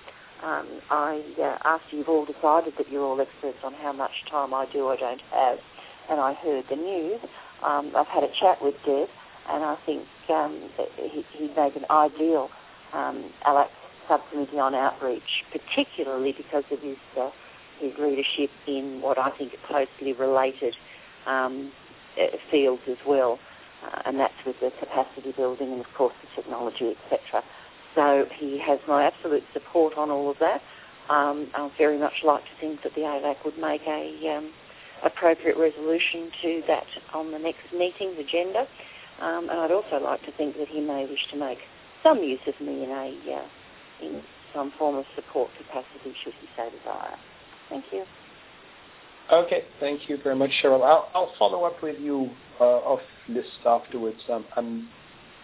After you've all decided that you're all experts on how much time I do or don't have, and I heard the news, I've had a chat with Dev, and I think he'd make an ideal ALAC subcommittee on outreach, particularly because of his leadership in what I think are closely related fields as well, and that's with the capacity building and, of course, the technology, etc. So he has my absolute support on all of that. I'd very much like to think that the ALAC would make a appropriate resolution to that on the next meeting's agenda, and I'd also like to think that he may wish to make some use of me in some form of support capacity, should he so desire. Thank you. Okay, thank you very much, Cheryl. I'll follow up with you off list afterwards. I'm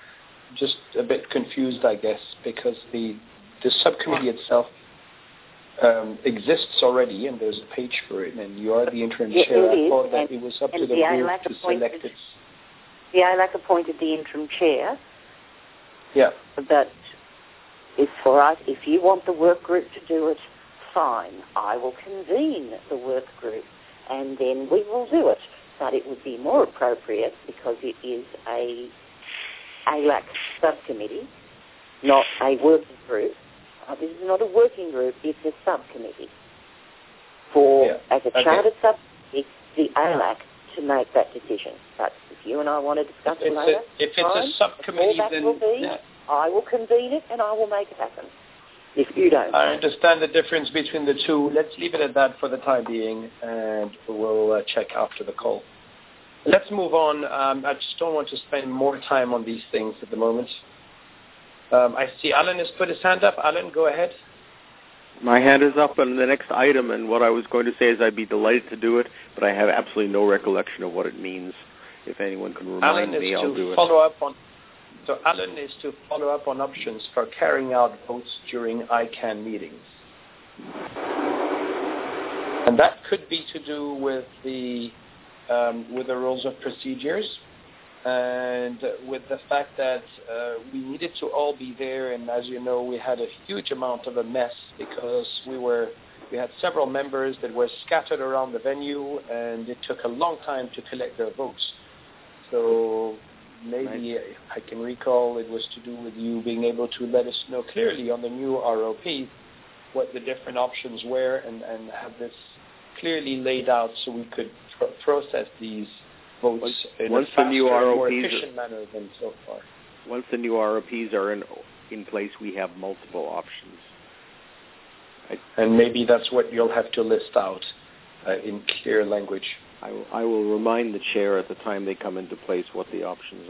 just a bit confused, I guess, because the subcommittee itself exists already, and there's a page for it, and you are the interim chair. I thought that it was up to the group to select it. The ALAC appointed the interim chair. Yeah. But it's for us. If you want the work group to do it, fine. I will convene the work group, and then we will do it. But it would be more appropriate, because it is a ALAC subcommittee, not a working group. This is not a working group, it's a subcommittee. As a chartered subcommittee, the ALAC to make that decision. But if you and I want to discuss it later, if it's a subcommittee, then I will convene it and I will make it happen. If you don't. I understand the difference between the two. Let's leave it at that for the time being, and we'll check after the call. Let's move on. I just don't want to spend more time on these things at the moment. I see Alan has put his hand up. Alan, go ahead. My hand is up on the next item, and what I was going to say is I'd be delighted to do it, but I have absolutely no recollection of what it means. If anyone can remind me, I'll do it. So Alan is to follow up on options for carrying out votes during ICANN meetings. And that could be to do with the rules of procedures, and with the fact that we needed to all be there, and as you know, we had a huge amount of a mess because we had several members that were scattered around the venue, and it took a long time to collect their votes. So maybe I can recall it was to do with you being able to let us know clearly on the new ROP what the different options were, and have this clearly laid out so we could process these votes in a faster and more efficient manner than so far. Once the new ROPs are in place, we have multiple options. And maybe that's what you'll have to list out in clear language. I will remind the chair at the time they come into place what the options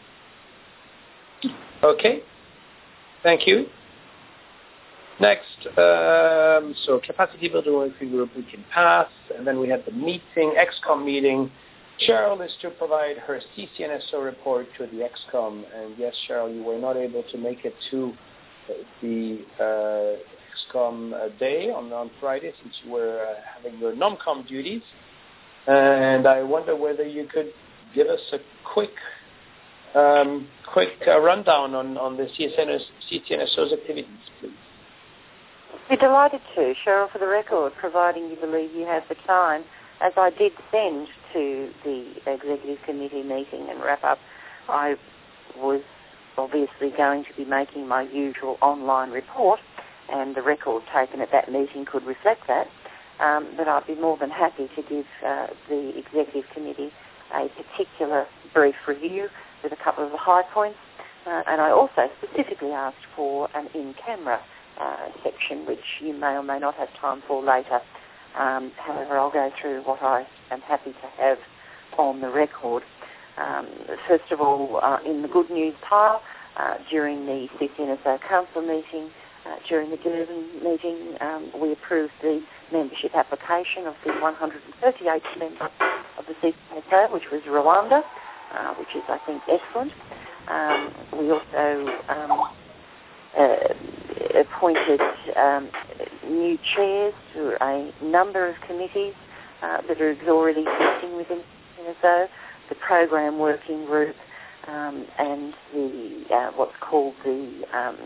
are. Okay. Thank you. Next, so capacity building working group we can pass, and then we had the meeting, XCOM meeting. Cheryl is to provide her CCNSO report to the XCOM, and yes, Cheryl, you were not able to make it to the XCOM day on Friday since you were having your NOMCOM duties, and I wonder whether you could give us a quick rundown on the CCNSO's activities, please. I'd be delighted to, Cheryl, for the record, providing you believe you have the time, as I did send to the Executive Committee meeting and wrap up. I was obviously going to be making my usual online report, and the record taken at that meeting could reflect that, but I'd be more than happy to give the Executive Committee a particular brief review with a couple of the high points, and I also specifically asked for an in-camera section, which you may or may not have time for later. However, I'll go through what I am happy to have on the record. First of all, in the good news pile, during the CCNSO Council meeting, during the Durban meeting, we approved the membership application of the 138 members of the CCNSO, which was Rwanda, which is, I think, excellent. We also appointed new chairs to a number of committees that are already existing within CCNSO, the program working group, and the what's called the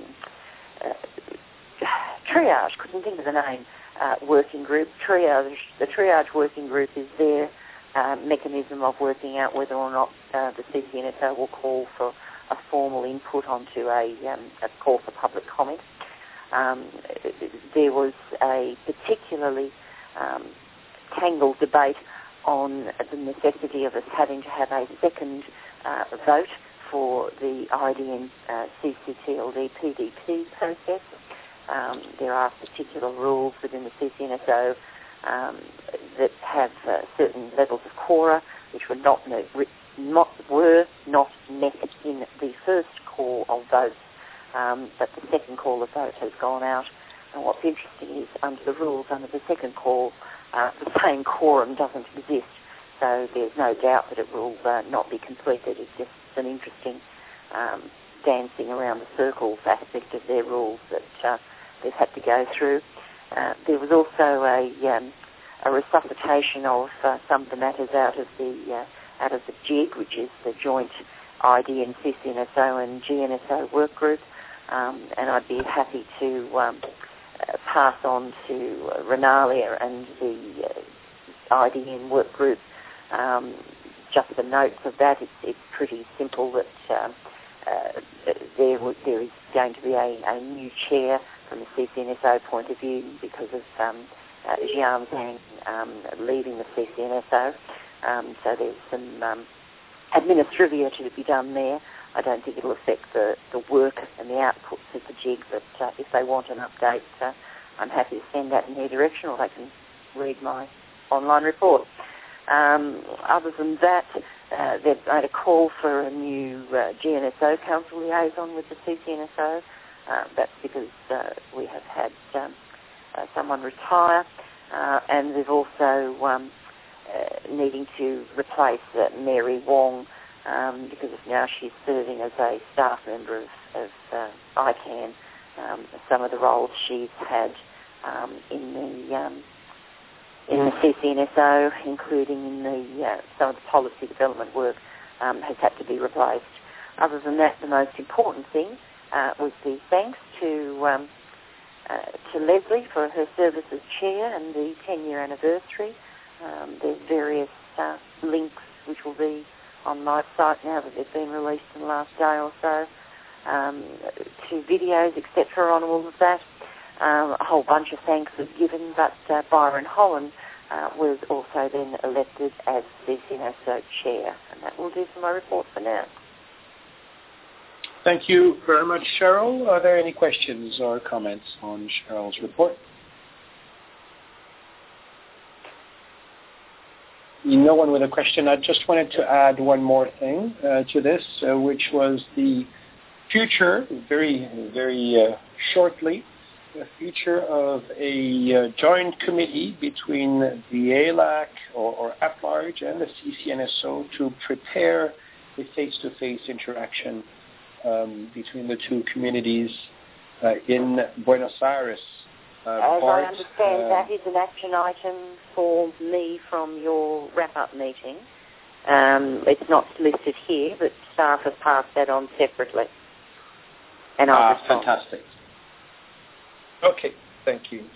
triage, couldn't think of the name, working group. The triage working group is their mechanism of working out whether or not the CCNSO will call for a formal input onto a call for public comment. There was a particularly tangled debate on the necessity of us having to have a second vote for the IDN CCTLD PDP process. There are particular rules within the CCNSO that have certain levels of quora which were not met in the first call of votes, but the second call of votes has gone out. And what's interesting is under the rules, under the second call, the same quorum doesn't exist, so there's no doubt that it will not be completed. It's just an interesting dancing around the circles aspect of their rules that they've had to go through. There was also a resuscitation of some of the matters out of the JIG, which is the Joint ID and CCNSO and GNSO work group, and I'd be happy to pass on to Renalia and the IDN work group just the notes of that. It's pretty simple that there is going to be a new chair from the CCNSO point of view because of Jian Zhang leaving the CCNSO. So there's some administrivia to be done there. I don't think it'll affect the work and the outputs of the JIG, but if they want an update, I'm happy to send that in their direction, or they can read my online report. Other than that, they've made a call for a new GNSO council liaison with the CCNSO. That's because we have had someone retire, and they've also needing to replace Mary Wong because now she's serving as a staff member of ICANN. Some of the roles she's had in the CCNSO, including in the some of the policy development work, has had to be replaced. Other than that, the most important thing was the thanks to Leslie for her service as chair and the 10-year anniversary. There's various links which will be on my site now that they've been released in the last day or so, to videos, etc. on all of that. A whole bunch of thanks was given, but Byron Holland was also then elected as CCNSO chair, and that will do for my report for now. Thank you very much, Cheryl. Are there any questions or comments on Cheryl's report? No one with a question. I just wanted to add one more thing to this, which was the future, very, very shortly, the future of a joint committee between the ALAC or at-large and the CCNSO to prepare a face-to-face interaction between the two communities in Buenos Aires. As I understand, that is an action item for me from your wrap-up meeting. It's not listed here, but staff have passed that on separately. And I'll respond. Fantastic. Okay, thank you.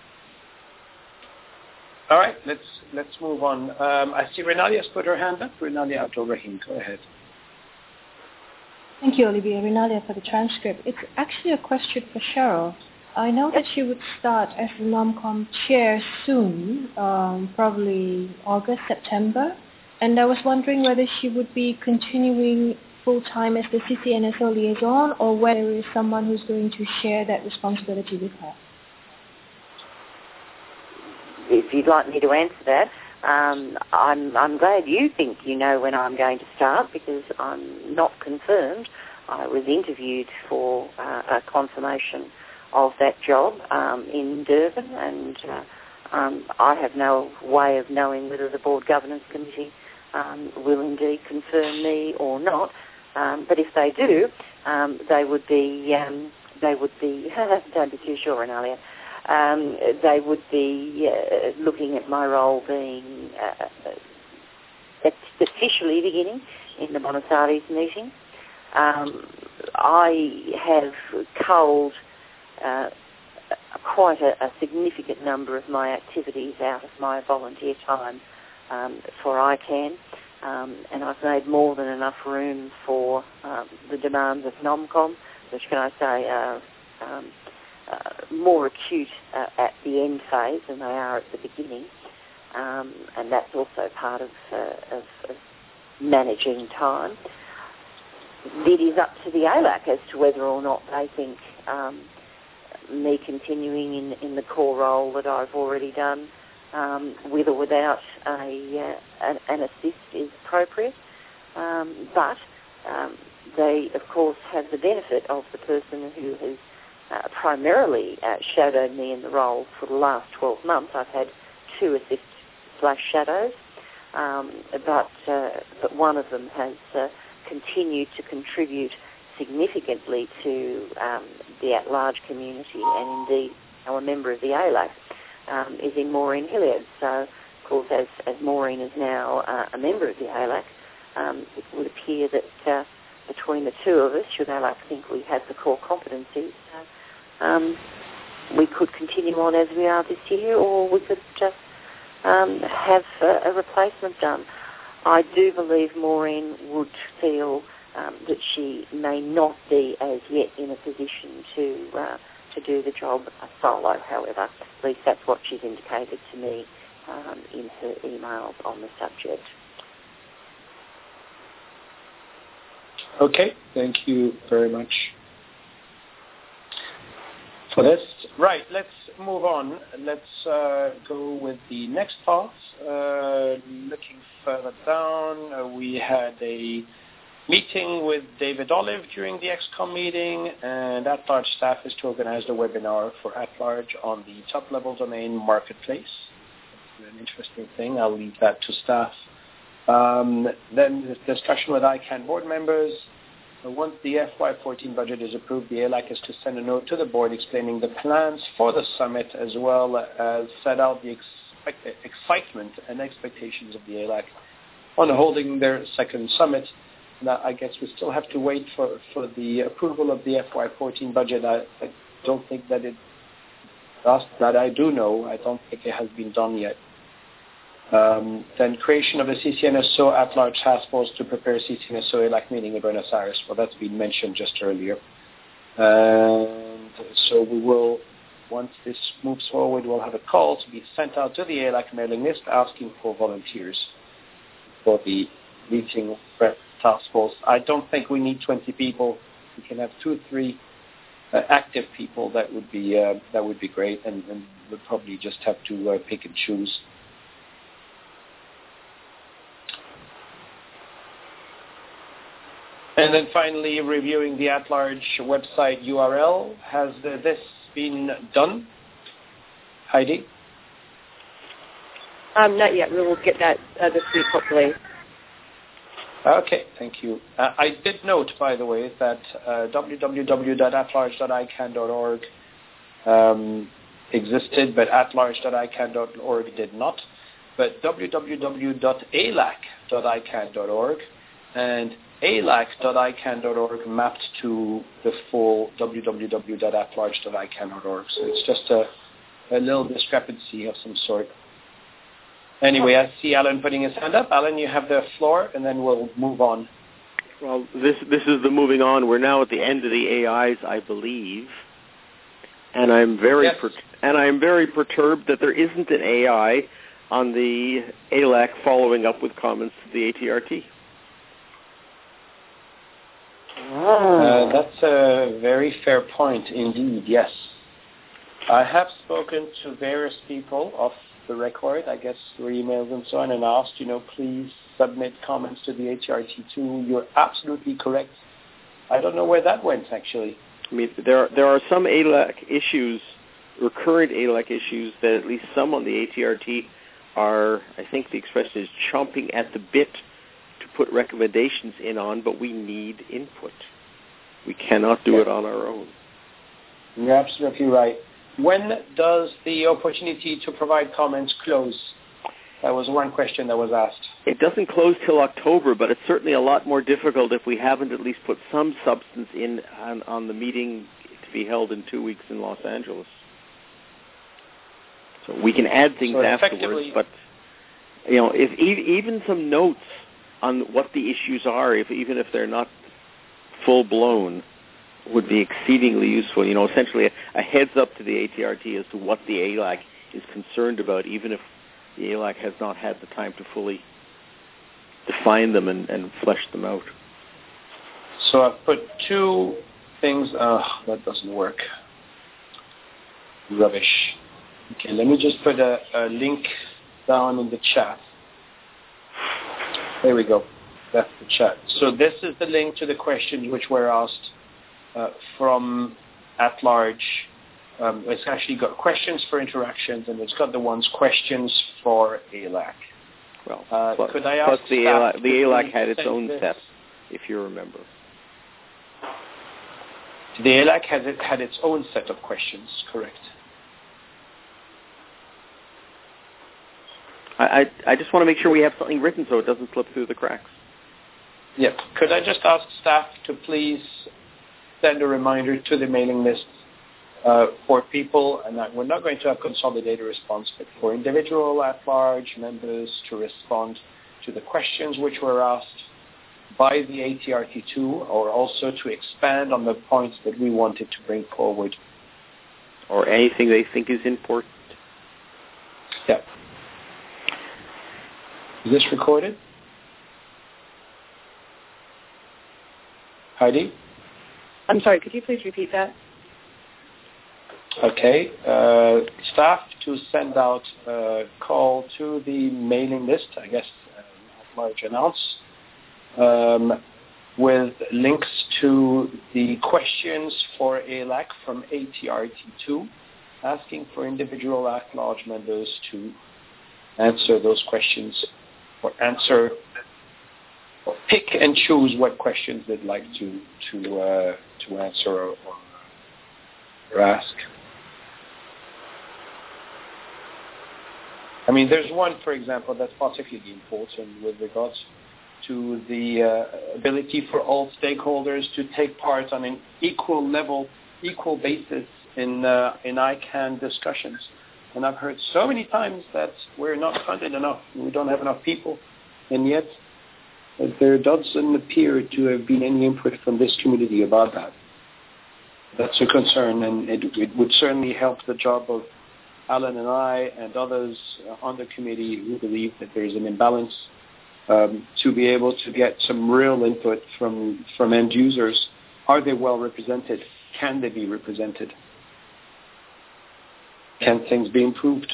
All right, let's move on. I see Renalia's put her hand up. Renalia Abdul Rahim, go ahead. Thank you, Olivier. Renalia for the transcript. It's actually a question for Cheryl. I know that she would start as the NOMCOM chair soon, probably August, September, and I was wondering whether she would be continuing full-time as the CCNSO liaison or whether there is someone who's going to share that responsibility with her. If you'd like me to answer that, I'm glad you think you know when I'm going to start, because I'm not confirmed. I was interviewed for a confirmation of that job in Durban, and I have no way of knowing whether the Board Governance Committee will indeed confirm me or not. But if they do, they would be don't be too sure, Renalia. They would be looking at my role being officially beginning in the Buenos Aires meeting. I have culled quite a significant number of my activities out of my volunteer time for ICANN, and I've made more than enough room for the demands of NOMCOM, which, can I say, are more acute at the end phase than they are at the beginning, and that's also part of managing time. It is up to the ALAC as to whether or not they think me continuing in the core role that I've already done, with or without an assist, is appropriate. But they, of course, have the benefit of the person who has primarily shadowed me in the role for the last 12 months. I've had 2 assists/shadows, but one of them has continued to contribute significantly to the at-large community and indeed now a member of the ALAC, is in Maureen Hilliard. So, of course, as Maureen is now a member of the ALAC, it would appear that between the two of us, should ALAC think we have the core competencies, we could continue on as we are this year, or we could just have a replacement done. I do believe Maureen would feel that she may not be as yet in a position to do the job solo, however. At least that's what she's indicated to me in her emails on the subject. Okay, thank you very much for this. Right, let's move on. Let's go with the next part. Looking further down, we had a meeting with David Olive during the XCOM meeting, and at-large staff is to organize a webinar for at-large on the top-level domain marketplace. That's an interesting thing. I'll leave that to staff. Then the discussion with ICANN board members. Once the FY14 budget is approved, the ALAC is to send a note to the board explaining the plans for the summit, as well as set out the excitement and expectations of the ALAC on holding their second summit. Now, I guess we still have to wait for the approval of the FY14 budget. I don't think that that I do know. I don't think it has been done yet. Then creation of a CCNSO at-large task force to prepare CCNSO ALAC meeting in Buenos Aires. Well, that's been mentioned just earlier. And so we will, once this moves forward, we'll have a call to be sent out to the ALAC mailing list asking for volunteers for the meeting prep task force. I don't think we need 20 people. We can have 2 or 3 active people. That would be great, and we'll probably just have to pick and choose. And then finally, reviewing the at-large website URL. Has this been done, Heidi? Not yet. We will get that this week, hopefully. Okay, thank you. I did note, by the way, that www.atlarge.icann.org existed, but atlarge.icann.org did not. But www.alac.icann.org and alac.icann.org mapped to the full www.atlarge.icann.org. So it's just a little discrepancy of some sort. Anyway, I see Alan putting his hand up. Alan, you have the floor, and then we'll move on. Well, this is the moving on. We're now at the end of the AIs, I believe, and I'm very perturbed that there isn't an AI on the ALAC following up with comments to the ATRT. That's a very fair point indeed, yes. I have spoken to various people off the record, I guess through emails and so on, and asked, please submit comments to the ATRT too. You're absolutely correct. I don't know where that went, actually. I mean, there are some ALAC issues, recurrent ALAC issues, that at least some on the ATRT are, I think the expression is, chomping at the bit to put recommendations in on, but we need input. We cannot do it on our own. You're absolutely right. When does the opportunity to provide comments close? That was one question that was asked. It doesn't close till October, but it's certainly a lot more difficult if we haven't at least put some substance in on the meeting to be held in 2 weeks in Los Angeles. So we can add things afterwards, but if even some notes on what the issues are, even if they're not full-blown, would be exceedingly useful. Essentially a heads up to the ATRT as to what the ALAC is concerned about, even if the ALAC has not had the time to fully define them and flesh them out. So I've put 2 things. That doesn't work. Rubbish. Okay, let me just put a link down in the chat. There we go. That's the chat. So this is the link to the questions which were asked from at-large. It's actually got questions for interactions, and it's got the ones questions for ALAC. Well, could I ask the ALAC had its own set, if you remember. The ALAC had its own set of questions, correct. I just want to make sure we have something written so it doesn't slip through the cracks. Yep. Could I just ask staff to please send a reminder to the mailing list for people, and we're not going to have consolidated response, but for individual at-large members to respond to the questions which were asked by the ATRT2, or also to expand on the points that we wanted to bring forward. Or anything they think is important. Yeah. Is this recorded? Heidi? I'm sorry, could you please repeat that? Okay. Staff to send out a call to the mailing list, I guess, at-large announce, with links to the questions for ALAC from ATRT2, asking for individual at-large members to answer those questions, or pick and choose what questions they'd like to answer or ask. I mean, there's one, for example, that's particularly important with regards to the ability for all stakeholders to take part on an equal basis in ICANN discussions. And I've heard so many times that we're not funded enough, we don't have enough people, and yet there doesn't appear to have been any input from this community about that. That's a concern, and it would certainly help the job of Alan and I and others on the committee who believe that there's an imbalance, to be able to get some real input from end users. Are they well represented? Can they be represented? Can things be improved?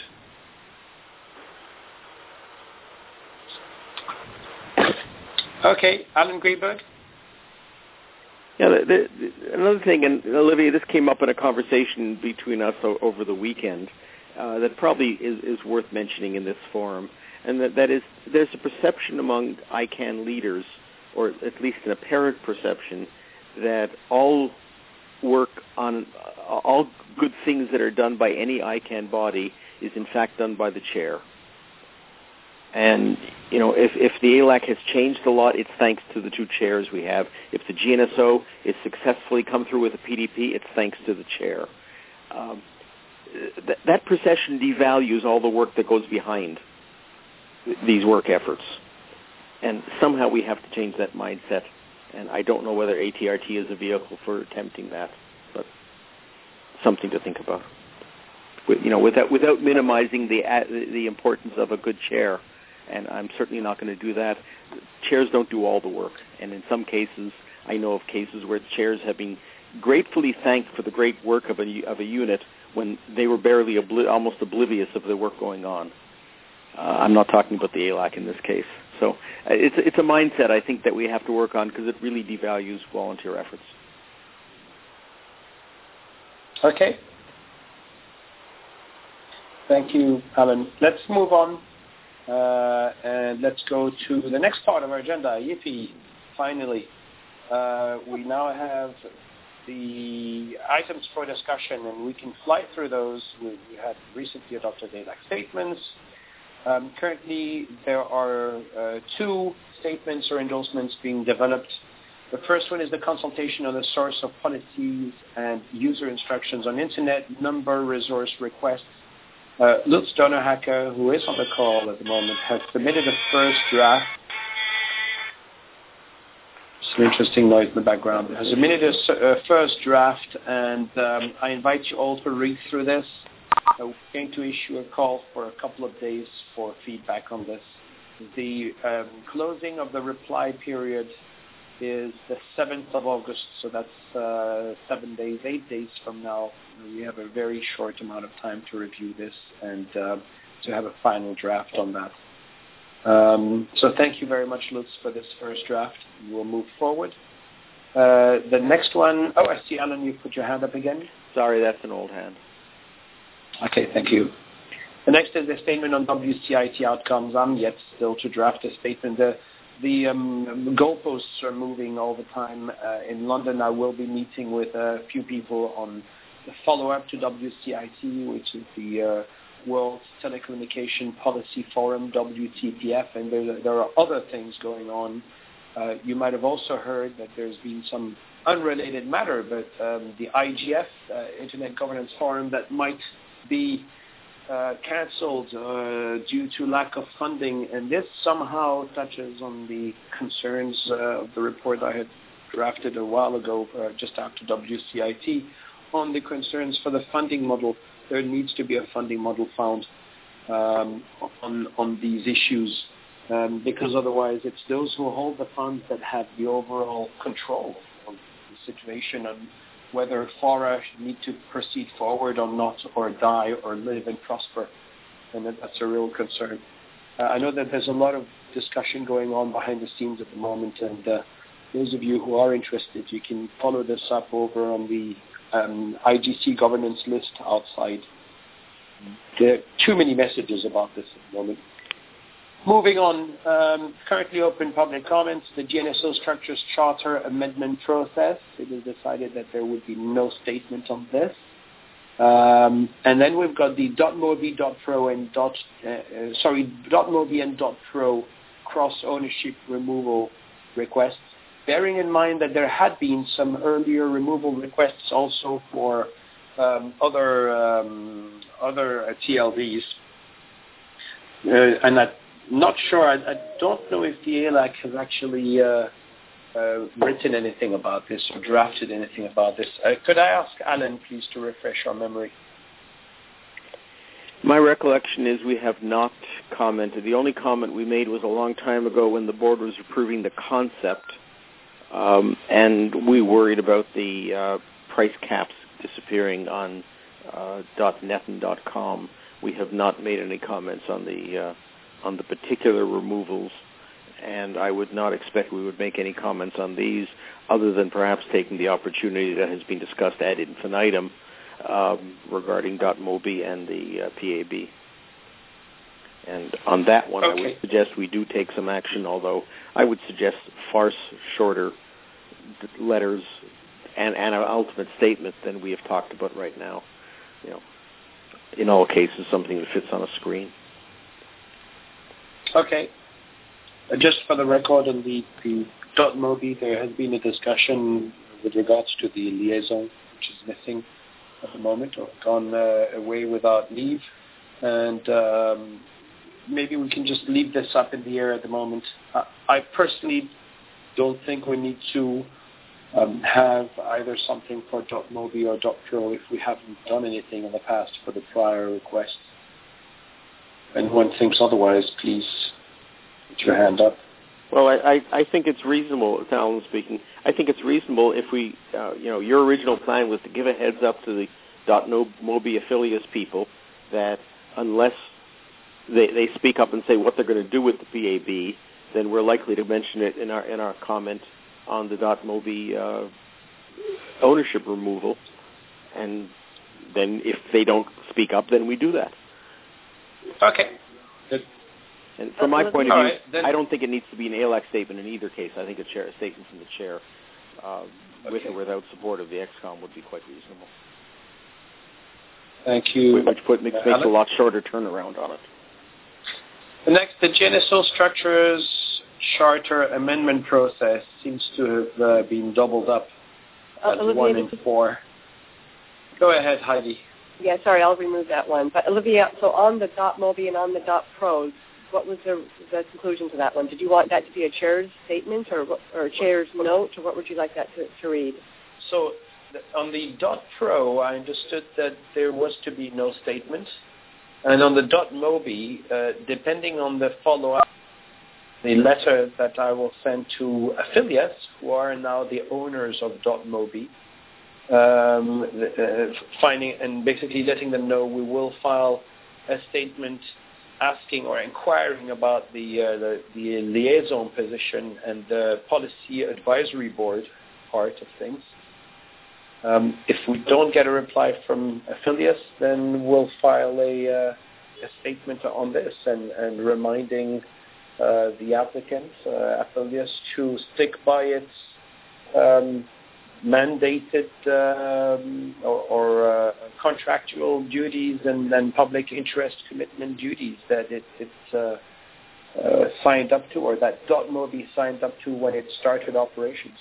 Okay, Alan Greenberg. Yeah, another thing, and Olivia, this came up in a conversation between us over the weekend that probably is worth mentioning in this forum, and that is there's a perception among ICANN leaders, or at least an apparent perception, that all work on all good things that are done by any ICANN body is in fact done by the chair. And, you know, if the ALAC has changed a lot, it's thanks to the two chairs we have. If the GNSO has successfully come through with a PDP, it's thanks to the chair. That perception devalues all the work that goes behind these work efforts. And somehow we have to change that mindset. And I don't know whether ATRT is a vehicle for attempting that, but something to think about. You know, without minimizing the importance of a good chair. And I'm certainly not going to do that. Chairs don't do all the work. And in some cases, I know of cases where the chairs have been gratefully thanked for the great work of a unit when they were barely almost oblivious of the work going on. I'm not talking about the ALAC in this case. So it's a mindset I think that we have to work on because it really devalues volunteer efforts. Okay. Thank you, Alan. Let's move on. And let's go to the next part of our agenda. Yippee! Finally, we now have the items for discussion, and we can fly through those. We had recently adopted ALAC statements. Currently, there are two statements or endorsements being developed. The first one is the consultation on the source of policies and user instructions on Internet number resource requests. Lutz Donnerhacker, who is on the call at the moment, has submitted a first draft. Some interesting noise in the background. Has submitted a first draft, and I invite you all to read through this. We're going to issue a call for a couple of days for feedback on this. The closing of the reply period is the 7th of August, so that's 8 days from now. We have a very short amount of time to review this and to have a final draft on that. So thank you very much, Lutz, for this first draft. We'll move forward. The next one, I see, Alan, you put your hand up again. Sorry, that's an old hand. Okay, thank you. The next is a statement on WCIT outcomes. I'm yet still to draft a statement. The goalposts are moving all the time. In London, I will be meeting with a few people on the follow-up to WCIT, which is the World Telecommunication Policy Forum, WTPF, and there are other things going on. You might have also heard that there's been some unrelated matter, but the IGF, Internet Governance Forum, that might be cancelled due to lack of funding, and this somehow touches on the concerns of the report I had drafted a while ago, just after WCIT, on the concerns for the funding model. There needs to be a funding model found on these issues, because otherwise it's those who hold the funds that have the overall control of the situation and whether fora need to proceed forward or not, or die, or live and prosper. And that's a real concern. I know that there's a lot of discussion going on behind the scenes at the moment, and those of you who are interested, you can follow this up over on the IGC governance list outside. There are too many messages about this at the moment. Moving on, currently open public comments, the GNSO Structures Charter amendment process. It was decided that there would be no statement on this. And then we've got the .mobi, .pro, and .mobi and .pro cross-ownership removal requests, bearing in mind that there had been some earlier removal requests also for other TLDs. And I'm not sure, I don't know if the ALAC has actually written anything about this or drafted anything about this. Could I ask Alan, please, to refresh our memory? My recollection is we have not commented. The only comment we made was a long time ago when the board was approving the concept, and we worried about the price caps disappearing on .net and .com. We have not made any comments on the particular removals, and I would not expect we would make any comments on these other than perhaps taking the opportunity that has been discussed ad infinitum regarding .mobi and the PAB. And on that one, okay, I would suggest we do take some action, although I would suggest far shorter letters and an ultimate statement than we have talked about right now. You know, in all cases, something that fits on a screen. Okay. Just for the record, on the .mobi, there has been a discussion with regards to the liaison, which is missing at the moment, or gone away without leave. And maybe we can just leave this up in the air at the moment. I personally don't think we need to have either something for .mobi or .pro if we haven't done anything in the past for the prior requests. And when thinks otherwise, please put your hand up. Well, I think it's reasonable, Alan speaking, I think it's reasonable if we, your original plan was to give a heads up to the .mobi affiliates people that unless they speak up and say what they're going to do with the PAB, then we're likely to mention it in our comment on the .mobi ownership removal. And then if they don't speak up, then we do that. Okay. Good. And from my point of view, I don't think it needs to be an ALAC statement in either case. I think a statement from the chair, with or without support of the ExCom, would be quite reasonable. Thank you. Which makes a lot shorter turnaround on it. Next, the GNSO Structures Charter amendment process seems to have been doubled up at 1 and 4. Go ahead, Heidi. Yeah, sorry, I'll remove that one. But Olivia, so on the .mobi and on the .pros, what was the conclusion to that one? Did you want that to be a chair's statement or a chair's note, or what would you like that to read? So on the .pro, I understood that there was to be no statement. And on the .mobi, depending on the follow-up, the letter that I will send to affiliates who are now the owners of .mobi, finding and basically letting them know we will file a statement asking or inquiring about the liaison position and the policy advisory board part of things. If we don't get a reply from affiliates, then we'll file a statement on this and reminding the applicants, affiliates, to stick by its mandated or contractual duties and then public interest commitment duties that it's signed up to, or that .mobi signed up to when it started operations.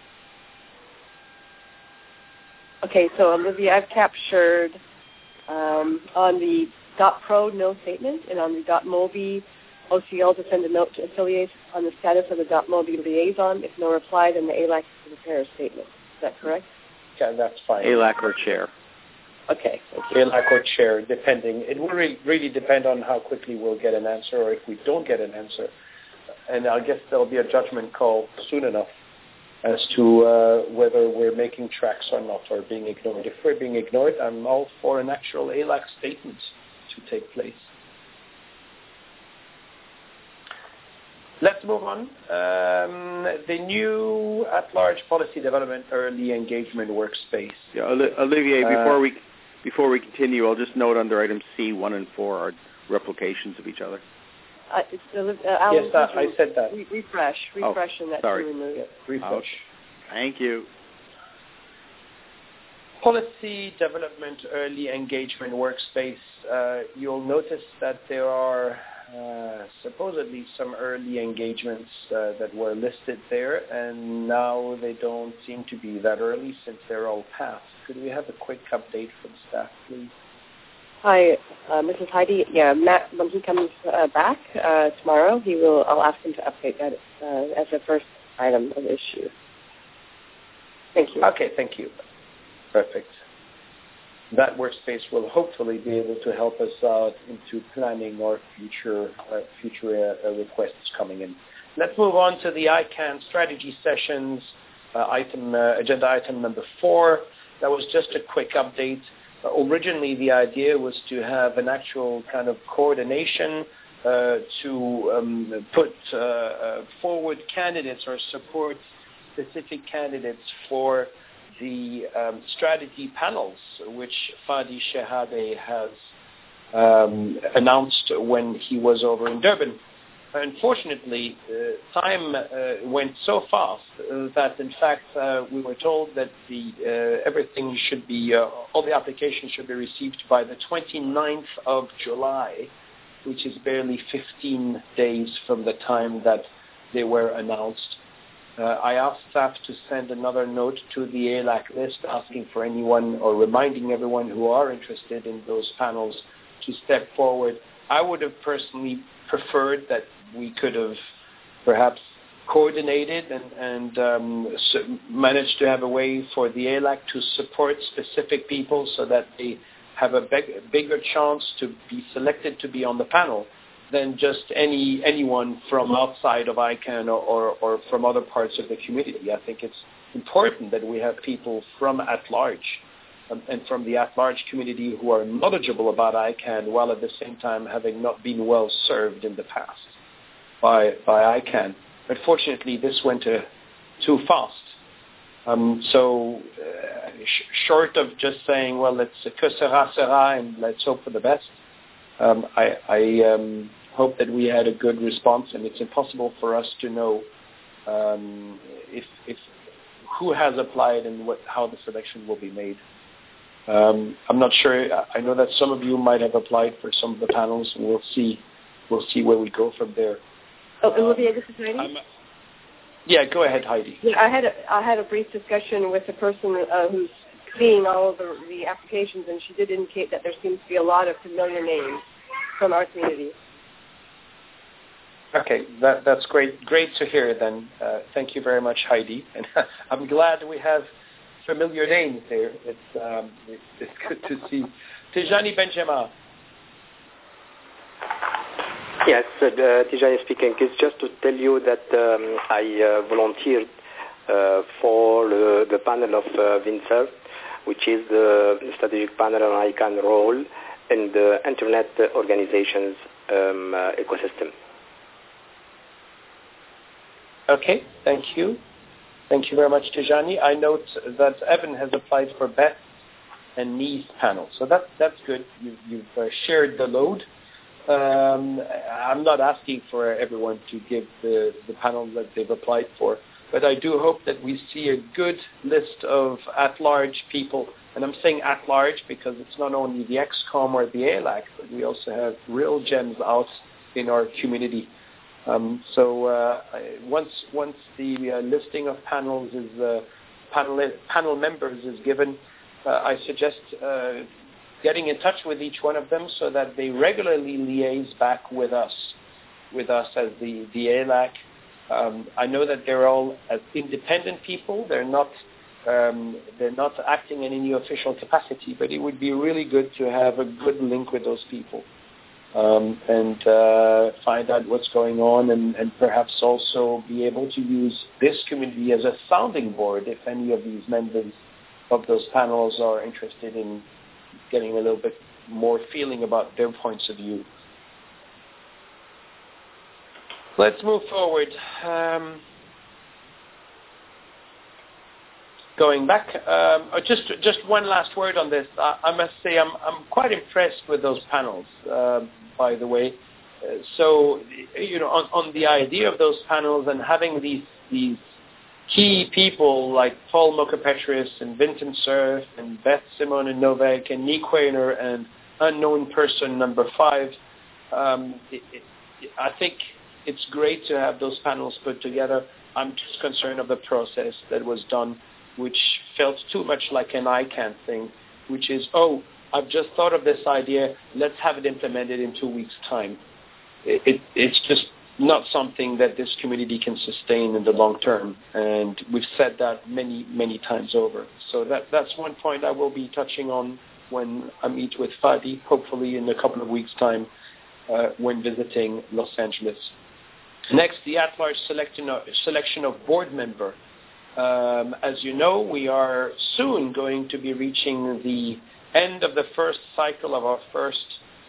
Okay, so Olivia, I've captured on the .pro no statement and on the .mobi OCL to send a note to affiliates on the status of the .mobi liaison. If no reply, then the ALAC to prepare a statement. Is that correct? Yeah, that's fine. ALAC or chair. Okay. ALAC or chair, depending. It will really depend on how quickly we'll get an answer, or if we don't get an answer. And I guess there'll be a judgment call soon enough as to whether we're making tracks or not, or being ignored. If we're being ignored, I'm all for an actual ALAC statement to take place. Let's move on. The new at-large policy development early engagement workspace. Yeah, Olivier, before we continue, I'll just note under item C, 1 and 4 are replications of each other. Yes, I said that. Refresh, and that's sorry. removed. Yeah, refresh. Okay. Thank you. Policy development early engagement workspace. You'll notice that there are supposedly some early engagements that were listed there, and now they don't seem to be that early since they're all passed. Could we have a quick update from staff, please? Hi, Mrs. Heidi. Yeah, Matt, when he comes back tomorrow, I'll ask him to update that as the first item of issue. Thank you. Okay, thank you. Perfect. That workspace will hopefully be able to help us out into planning our future requests coming in. Let's move on to the ICANN strategy sessions, agenda item number 4. That was just a quick update. Originally, the idea was to have an actual kind of coordination to put forward candidates or support specific candidates for the strategy panels, which Fadi Shehadeh has announced when he was over in Durban. Unfortunately, time went so fast that, in fact, we were told that everything should be, all the applications should be received by the 29th of July, which is barely 15 days from the time that they were announced. I asked staff to send another note to the ALAC list asking for anyone or reminding everyone who are interested in those panels to step forward. I would have personally preferred that we could have perhaps coordinated and managed to have a way for the ALAC to support specific people so that they have a bigger chance to be selected to be on the panel than just anyone from outside of ICANN or from other parts of the community. I think it's important that we have people from at-large and from the at-large community who are knowledgeable about ICANN while at the same time having not been well served in the past by ICANN. Unfortunately, this went too fast. Short of just saying, well, let's que sera, sera, and let's hope for the best, I hope that we had a good response, and it's impossible for us to know if who has applied and how the selection will be made. I'm not sure. I know that some of you might have applied for some of the panels, and we'll see where we go from there. Oh, Olivia, this is Heidi. Yeah, go ahead, Heidi. Yeah, I had a brief discussion with the person who's seeing all of the applications, and she did indicate that there seems to be a lot of familiar names from our community. Okay, that's great. Great to hear then. Thank you very much, Heidi. And I'm glad we have familiar names there. It's good to see. Tijani Benjema. Yes, Tijani speaking. It's just to tell you that I volunteered for the panel of VINSERV, which is the strategic panel on ICANN role in the Internet organizations ecosystem. Okay, thank you. Thank you very much, Tijani. I note that Evan has applied for Beth and Nee's panel, so that's good. You've shared the load. I'm not asking for everyone to give the panel that they've applied for, but I do hope that we see a good list of at-large people. And I'm saying at-large because it's not only the ExCom or the ALAC, but we also have real gems out in our community. So once the listing of panels is panel members is given, I suggest getting in touch with each one of them so that they regularly liaise back with us as the ALAC. I know that they're all as independent people. They're not acting in any official capacity, but it would be really good to have a good link with those people and find out what's going on and perhaps also be able to use this community as a sounding board if any of these members of those panels are interested in getting a little bit more feeling about their points of view. Let's move forward. Going back, just one last word on this. I must say I'm quite impressed with those panels, by the way. So, on the idea of those panels and having these key people like Paul Moka-Petris and Vincent Cerf and Beth Simon and Novak and Nick Wehner and unknown person number 5, I think it's great to have those panels put together. I'm just concerned of the process that was done, which felt too much like an ICANN thing, which is, I've just thought of this idea, let's have it implemented in 2 weeks' time. It's just not something that this community can sustain in the long term, and we've said that many, many times over. So that's one point I will be touching on when I meet with Fadi, hopefully in a couple of weeks' time, when visiting Los Angeles. Next, the at-large selection of board member. As you know, we are soon going to be reaching the end of the first cycle of our first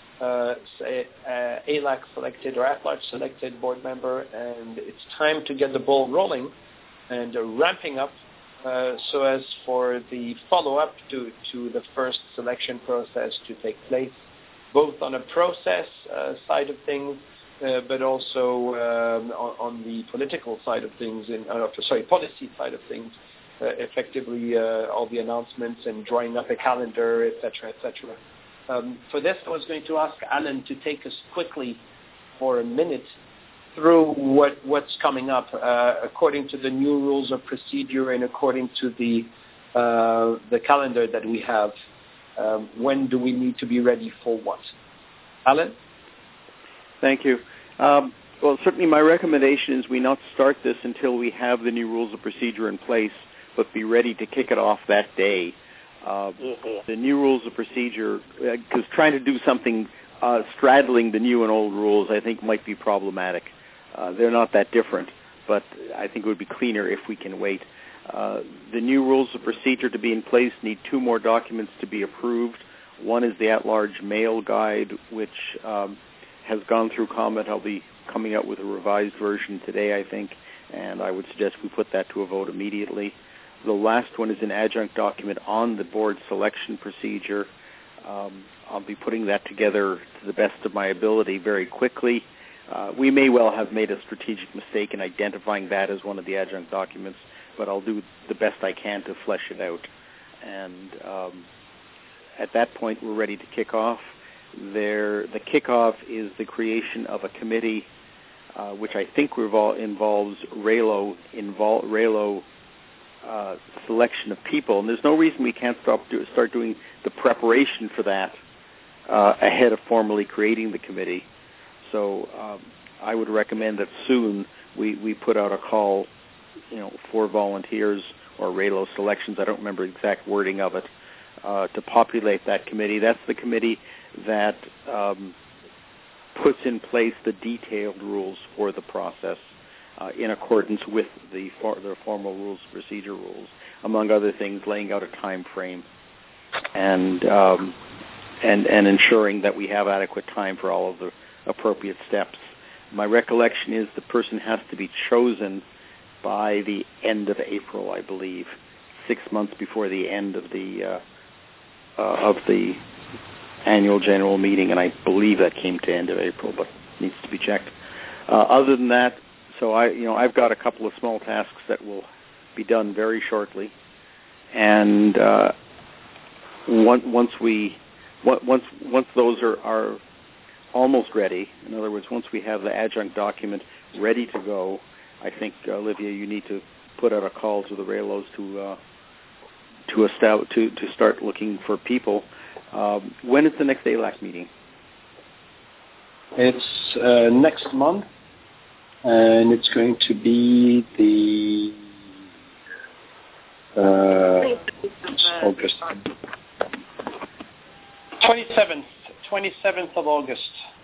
ALAC selected or at-large selected board member, and it's time to get the ball rolling and ramping up so as for the follow-up to the first selection process to take place, both on a process side of things, but also on the political side of things, policy side of things, effectively all the announcements and drawing up a calendar, etc., etc. For this, I was going to ask Alan to take us quickly for a minute through what's coming up according to the new rules of procedure and according to the calendar that we have. When do we need to be ready for what? Alan? Thank you. Well, certainly my recommendation is we not start this until we have the new rules of procedure in place, but be ready to kick it off that day. The new rules of procedure, because trying to do something straddling the new and old rules, I think might be problematic. They're not that different, but I think it would be cleaner if we can wait. The new rules of procedure to be in place need 2 more documents to be approved. One is the at-large mail guide, which has gone through comment. I'll be coming out with a revised version today, I think, and I would suggest we put that to a vote immediately. The last one is an adjunct document on the board selection procedure. I'll be putting that together to the best of my ability very quickly. We may well have made a strategic mistake in identifying that as one of the adjunct documents, but I'll do the best I can to flesh it out. And at that point, we're ready to kick off. The kickoff is the creation of a committee, which I think involves RAILO selection of people, and there's no reason we can't start doing the preparation for that ahead of formally creating the committee. So I would recommend that soon we put out a call, for volunteers or RAILO selections. I don't remember the exact wording of it, to populate that committee. That's the committee that puts in place the detailed rules for the process in accordance with the formal rules, procedure rules, among other things, laying out a time frame and ensuring that we have adequate time for all of the appropriate steps. My recollection is the person has to be chosen by the end of April, I believe, 6 months before the end of the annual general meeting, and I believe that came to end of April, but needs to be checked. Other than that, So I've got a couple of small tasks that will be done very shortly, and once those are almost ready, in other words, once we have the adjunct document ready to go, I think, Olivia, you need to put out a call to the RAILOs to start looking for people. When is the next ALAC meeting? It's next month, and it's going to be the August 27th of August.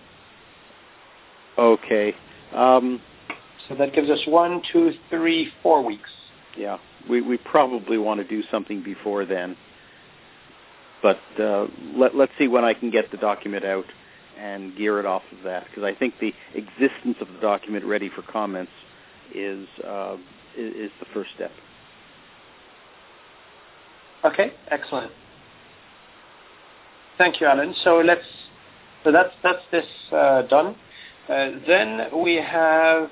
Okay. So that gives us 1, 2, 3, 4 weeks. Yeah, we probably want to do something before then. But let's see when I can get the document out and gear it off of that, because I think the existence of the document ready for comments is the first step. Okay, excellent. Thank you, Alan. So that's this done. Then we have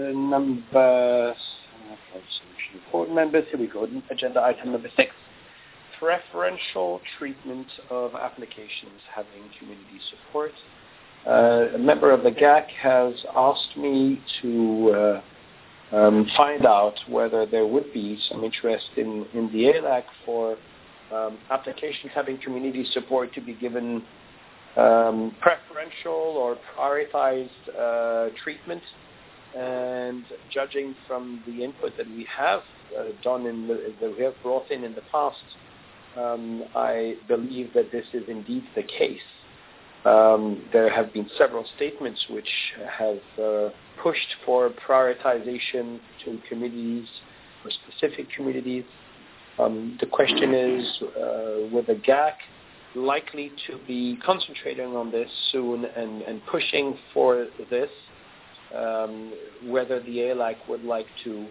board members. Here we go. Agenda item number 6. Preferential treatment of applications having community support. A member of the GAC has asked me to find out whether there would be some interest in the ALAC for applications having community support to be given preferential or prioritized treatment. And judging from the input that we have that we have brought in the past, I believe that this is indeed the case. There have been several statements which have pushed for prioritization to communities, or specific communities. The question is, with the GAC likely to be concentrating on this soon and pushing for this, whether the ALAC would like to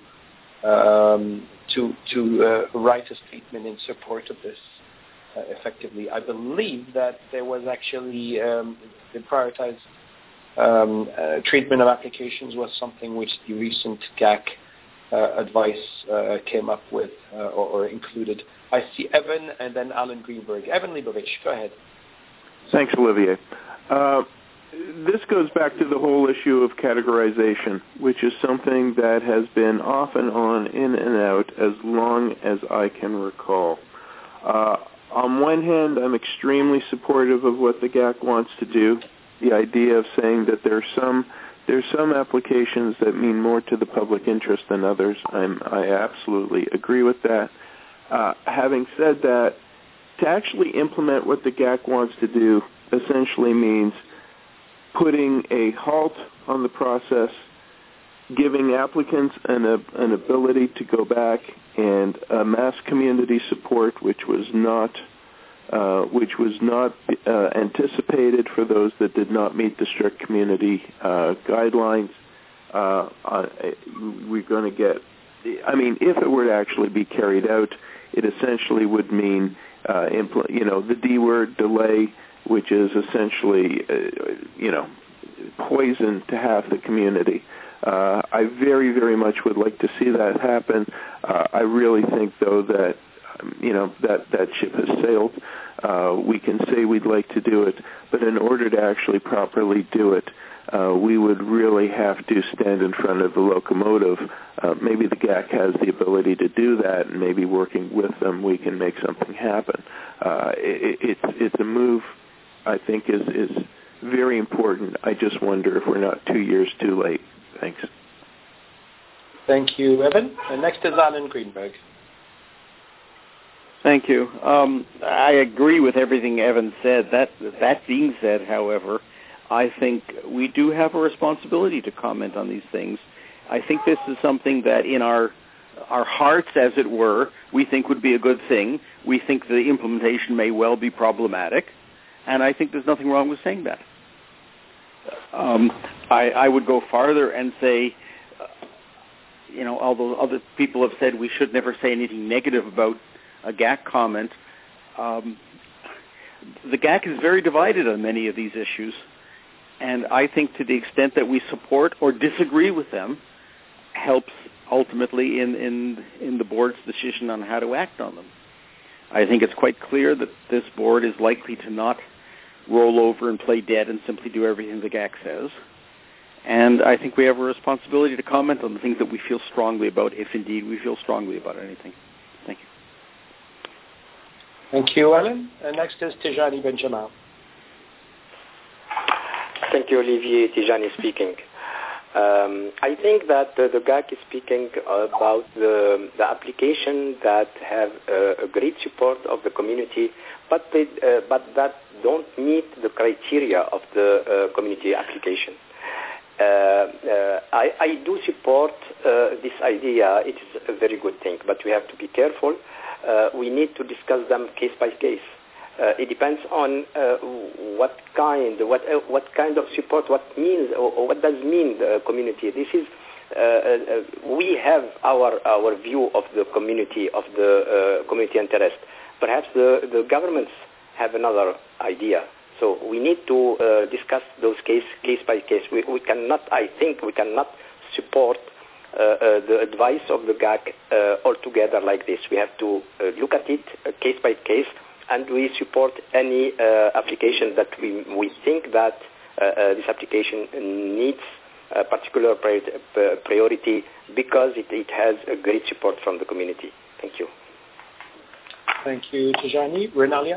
write a statement in support of this effectively. I believe that there was actually the prioritized treatment of applications was something which the recent GAC advice came up with or included. I see Evan and then Alan Greenberg. Evan Leibovich, go ahead. Thanks, Olivier. This goes back to the whole issue of categorization, which is something that has been off and on, in and out, as long as I can recall. On one hand, I'm extremely supportive of what the GAC wants to do, the idea of saying that there's some applications that mean more to the public interest than others. I absolutely agree with that. Having said that, to actually implement what the GAC wants to do essentially means putting a halt on the process, giving applicants an ability to go back and amass community support, which was not anticipated for those that did not meet the strict community guidelines. We're going to get. I mean, if it were to actually be carried out, it essentially would mean, the D word, delay, which is essentially, poison to half the community. I very, very much would like to see that happen. I really think, though, that, that ship has sailed. We can say we'd like to do it, but in order to actually properly do it, we would really have to stand in front of the locomotive. Maybe the GAC has the ability to do that, and maybe working with them, we can make something happen. It's a move I think is very important. I just wonder if we're not 2 years too late. Thanks. Thank you, Evan. And next is Alan Greenberg. Thank you. I agree with everything Evan said. That being said, however, I think we do have a responsibility to comment on these things. I think this is something that in our hearts, as it were, we think would be a good thing. We think the implementation may well be problematic, and I think there's nothing wrong with saying that. I would go farther and say, although other people have said we should never say anything negative about a GAC comment, the GAC is very divided on many of these issues, and I think to the extent that we support or disagree with them, helps ultimately in the board's decision on how to act on them. I think it's quite clear that this board is likely to not roll over and play dead and simply do everything the GAC says. And I think we have a responsibility to comment on the things that we feel strongly about, if indeed we feel strongly about anything. Thank you. Thank you, Alan. Next is Tijani Benjamin. Thank you, Olivier. Tijani speaking. I think that the GAC is speaking about the application that have a great support of the community, but that don't meet the criteria of the community application. I do support this idea. It is a very good thing, but we have to be careful. We need to discuss them case by case. It depends on what kind of support, what means, or what does mean the community. This is we have our view of the community, of the community interest. Perhaps the governments have another idea. So we need to discuss those case by case. We cannot, I think, we cannot support the advice of the GAC altogether like this. We have to look at it case by case, and we support any application that we think that this application needs a particular priority because it has a great support from the community. Thank you. Thank you, Tijani. Renalia?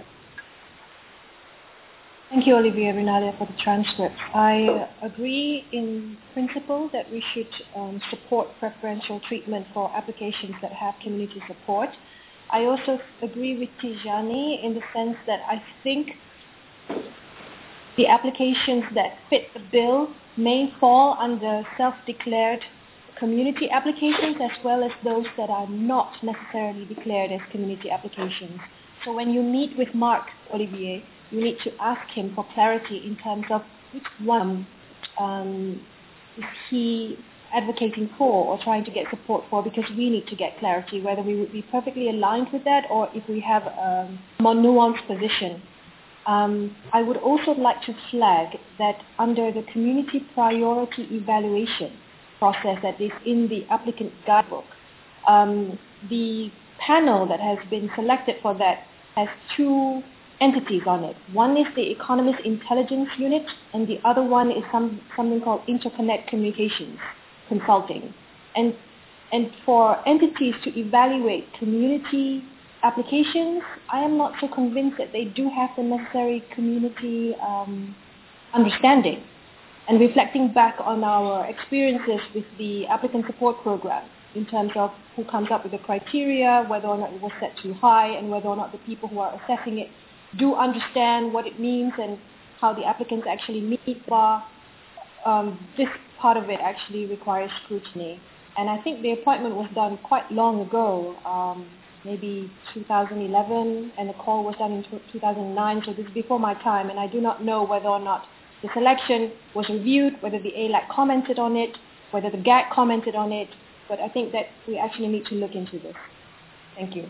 Thank you, Olivier Renalia, for the transcript. I agree in principle that we should support preferential treatment for applications that have community support. I also agree with Tijani in the sense that I think the applications that fit the bill may fall under self-declared community applications as well as those that are not necessarily declared as community applications. So when you meet with Mark, Olivier, you need to ask him for clarity in terms of which one is he advocating for or trying to get support for, because we need to get clarity whether we would be perfectly aligned with that or if we have a more nuanced position. I would also like to flag that under the community priority evaluation process that is in the applicant guidebook, the panel that has been selected for that has two entities on it. One is the Economist Intelligence Unit, and the other one is something called Interconnect Communications Consulting. And for entities to evaluate community applications, I am not so convinced that they do have the necessary community understanding. And reflecting back on our experiences with the applicant support program in terms of who comes up with the criteria, whether or not it was set too high, and whether or not the people who are assessing it do understand what it means and how the applicants actually meet the bar. This part of it actually requires scrutiny. And I think the appointment was done quite long ago, maybe 2011, and the call was done in 2009, so this is before my time, and I do not know whether or not the selection was reviewed, whether the ALAC commented on it, whether the GAC commented on it, but I think that we actually need to look into this. Thank you.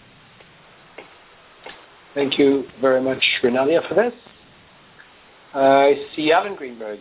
Thank you very much, Renalia, for this. I see Alan Greenberg.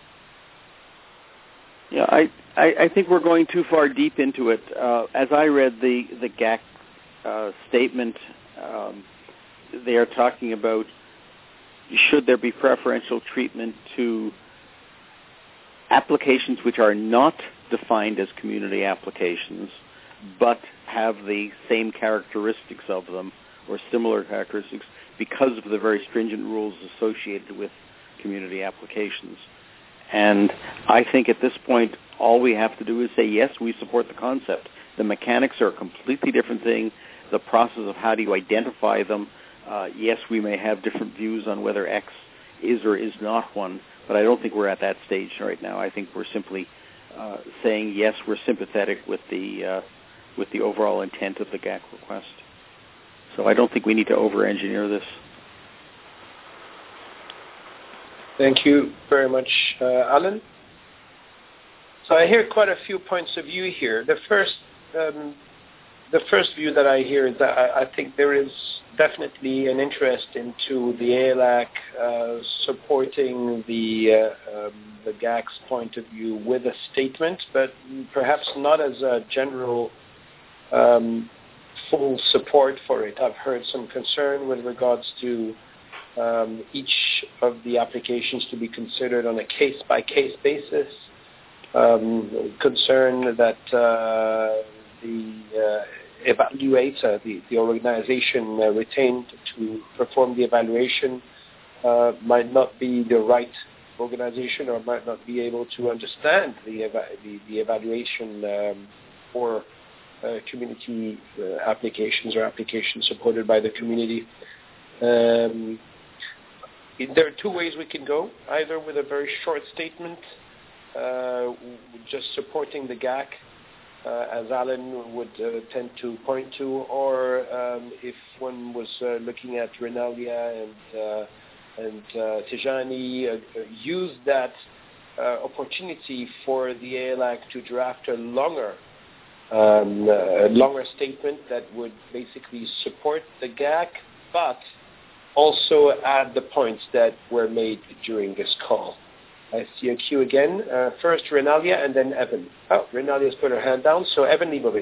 Yeah, I think we're going too far deep into it. As I read the GAC statement, they are talking about should there be preferential treatment to applications which are not defined as community applications but have the same characteristics of them or similar characteristics because of the very stringent rules associated with community applications. And I think at this point, all we have to do is say, yes, we support the concept. The mechanics are a completely different thing. The process of how do you identify them, yes, we may have different views on whether X is or is not one, but I don't think we're at that stage right now. I think we're simply saying, yes, we're sympathetic with the overall intent of the GAC request. So I don't think we need to over-engineer this. Thank you very much, Alan. So I hear quite a few points of view here. The first the first view that I hear is that I think there is definitely an interest into the ELAC supporting the GAC's point of view with a statement, but perhaps not as a general full support for it. I've heard some concern with regards to each of the applications to be considered on a case-by-case basis, concern that the evaluator, the organization retained to perform the evaluation might not be the right organization or might not be able to understand the evaluation for community applications or applications supported by the community. There are two ways we can go, either with a very short statement, just supporting the GAC, as Alan would tend to point to, or if one was looking at Renalia and Tijani, use that opportunity for the ELAC to draft a longer statement that would basically support the GAC, but also add the points that were made during this call. I see a queue again. First Renalia and then Evan. Oh, Renalia's put her hand down. So Evan Leibovich.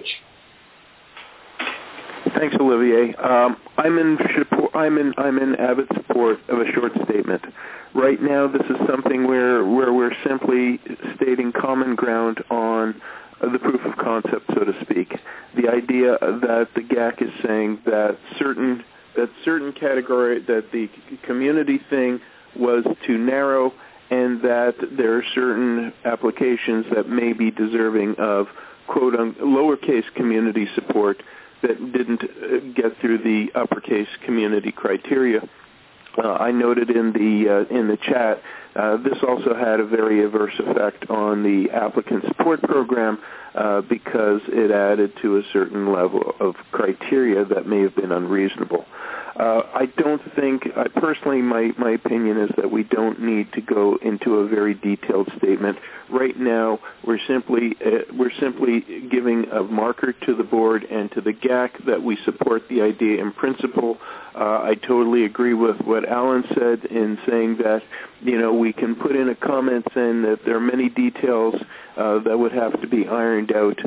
Thanks, Olivier. I'm in avid support of a short statement. Right now, this is something where we're simply stating common ground on the proof of concept, so to speak. The idea that the GAC is saying that certain category, that the community thing was too narrow, and that there are certain applications that may be deserving of quote-unquote lowercase community support that didn't get through the uppercase community criteria. I noted in the chat this also had a very adverse effect on the applicant support program because it added to a certain level of criteria that may have been unreasonable. I don't think, personally, my opinion is that we don't need to go into a very detailed statement. Right now, we're simply giving a marker to the board and to the GAC that we support the idea in principle. I totally agree with what Alan said in saying that, we can put in a comment saying that there are many details that would have to be ironed out.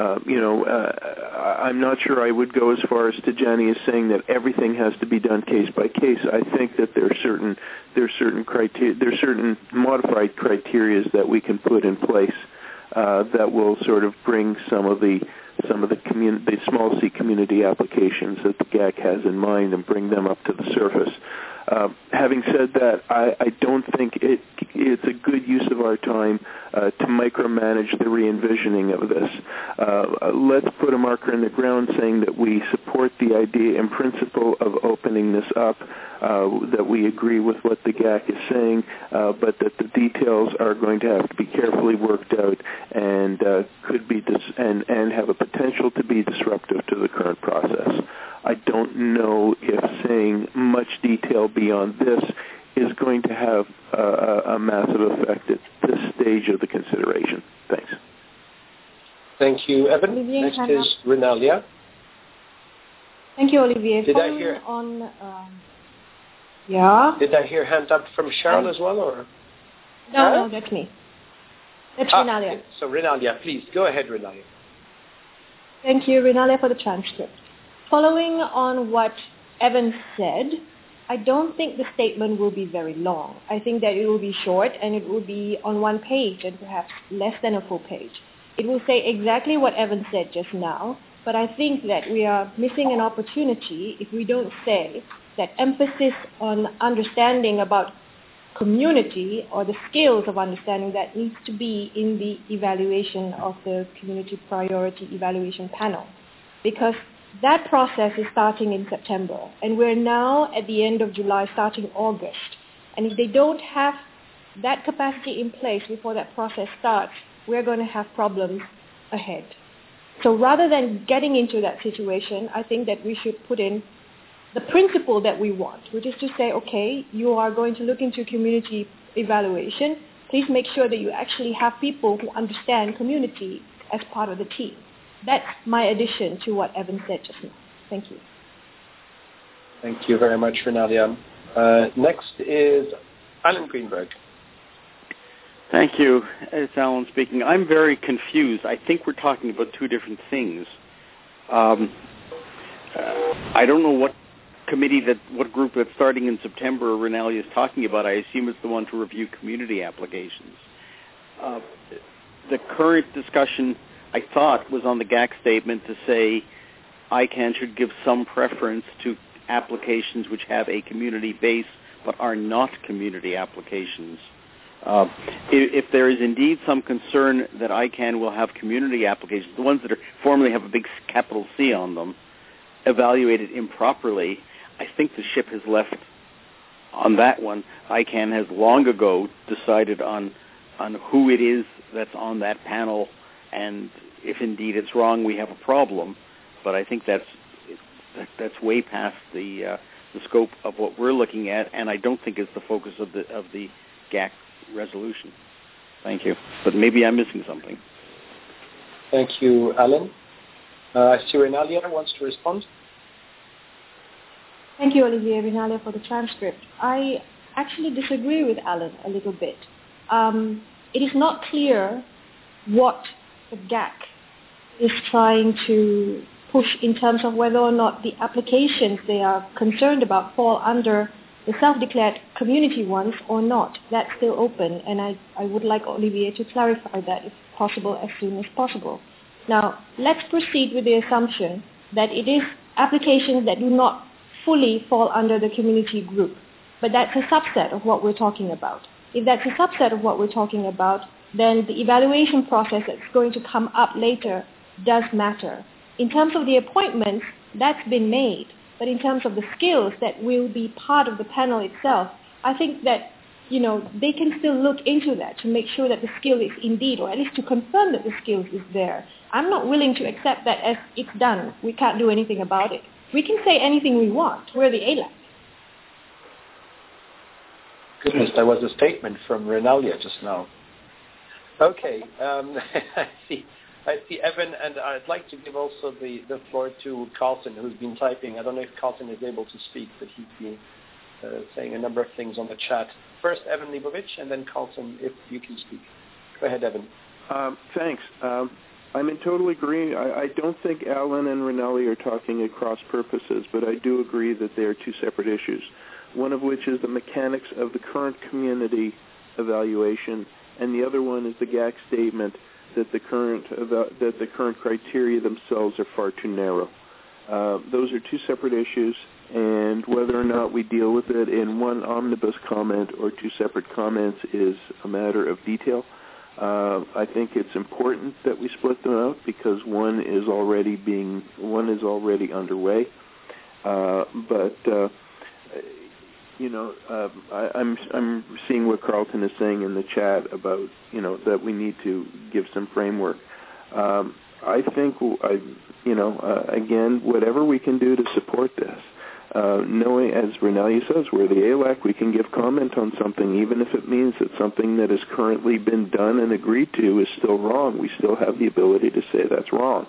I'm not sure I would go as far as Tijani is saying that everything has to be done case by case. I think that there's certain modified criteria that we can put in place that will sort of bring some of the small C community applications that the GAC has in mind and bring them up to the surface. Having said that, I don't think it's a good use of our time to micromanage the re-envisioning of this. Let's put a marker in the ground saying that we support the idea in principle of opening this up, that we agree with what the GAC is saying, but that the details are going to have to be carefully worked out and could be and have a potential to be disruptive to the current process. I don't know if saying much detail beyond this is going to have a massive effect at this stage of the consideration. Thanks. Thank you, Evan. Olivier, next is Renalia. Thank you, Olivier. Did I hear? Yeah. Did I hear hand up from Cheryl as well, or? No, that's me. That's Renalia. Okay. So Renalia, please go ahead, Renalia. Thank you, Renalia, for the transcript. Following on what Evan said, I don't think the statement will be very long. I think that it will be short and it will be on one page and perhaps less than a full page. It will say exactly what Evan said just now, but I think that we are missing an opportunity if we don't say that emphasis on understanding about community or the skills of understanding that needs to be in the evaluation of the community priority evaluation panel. Because that process is starting in September, and we're now at the end of July, starting August. And if they don't have that capacity in place before that process starts, we're going to have problems ahead. So rather than getting into that situation, I think that we should put in the principle that we want, which is to say, okay, you are going to look into community evaluation. Please make sure that you actually have people who understand community as part of the team. That's my addition to what Evan said just now. Thank you. Thank you very much, Renalia. Next is Alan Greenberg. Thank you. It's Alan speaking. I'm very confused. I think we're talking about two different things. I don't know what group that's starting in September Renalia is talking about. I assume it's the one to review community applications. The current discussion, I thought, was on the GAC statement to say ICANN should give some preference to applications which have a community base but are not community applications. If there is indeed some concern that ICANN will have community applications, the ones that formally have a big capital C on them, evaluated improperly, I think the ship has left on that one. ICANN has long ago decided on who it is that's on that panel, and if indeed it's wrong, we have a problem. But I think that's way past the scope of what we're looking at, and I don't think it's the focus of the GAC resolution. Thank you. But maybe I'm missing something. Thank you, Alan. I see Renalia wants to respond. Thank you, Olivier Renalia, for the transcript. I actually disagree with Alan a little bit. It is not clear what the GAC is trying to push in terms of whether or not the applications they are concerned about fall under the self-declared community ones or not. That's still open, and I would like Olivier to clarify that if possible as soon as possible. Now, let's proceed with the assumption that it is applications that do not fully fall under the community group, but that's a subset of what we're talking about. If that's a subset of what we're talking about, then the evaluation process that's going to come up later does matter. In terms of the appointments, that's been made, but in terms of the skills that will be part of the panel itself, I think that they can still look into that to make sure that the skill is indeed, or at least to confirm that the skill is there. I'm not willing to accept that as it's done. We can't do anything about it. We can say anything we want. We're the ALAC. Goodness, that was a statement from Renalia just now. Okay, I see Evan, and I'd like to give also the floor to Carlton, who's been typing. I don't know if Carlton is able to speak, but he's been saying a number of things on the chat. First, Evan Leibovich, and then Carlton, if you can speak. Go ahead, Evan. Thanks. I'm in total agreement. I don't think Alan and Renalia are talking at cross purposes, but I do agree that they are two separate issues, one of which is the mechanics of the current community evaluation, and the other one is the GAC statement that the current criteria themselves are far too narrow. Those are two separate issues, and whether or not we deal with it in one omnibus comment or two separate comments is a matter of detail. I think it's important that we split them out because one is already underway. I'm seeing what Carlton is saying in the chat about that we need to give some framework. I think again, whatever we can do to support this. Knowing, as Renalia says, we're the ALAC, we can give comment on something, even if it means that something that has currently been done and agreed to is still wrong. We still have the ability to say that's wrong.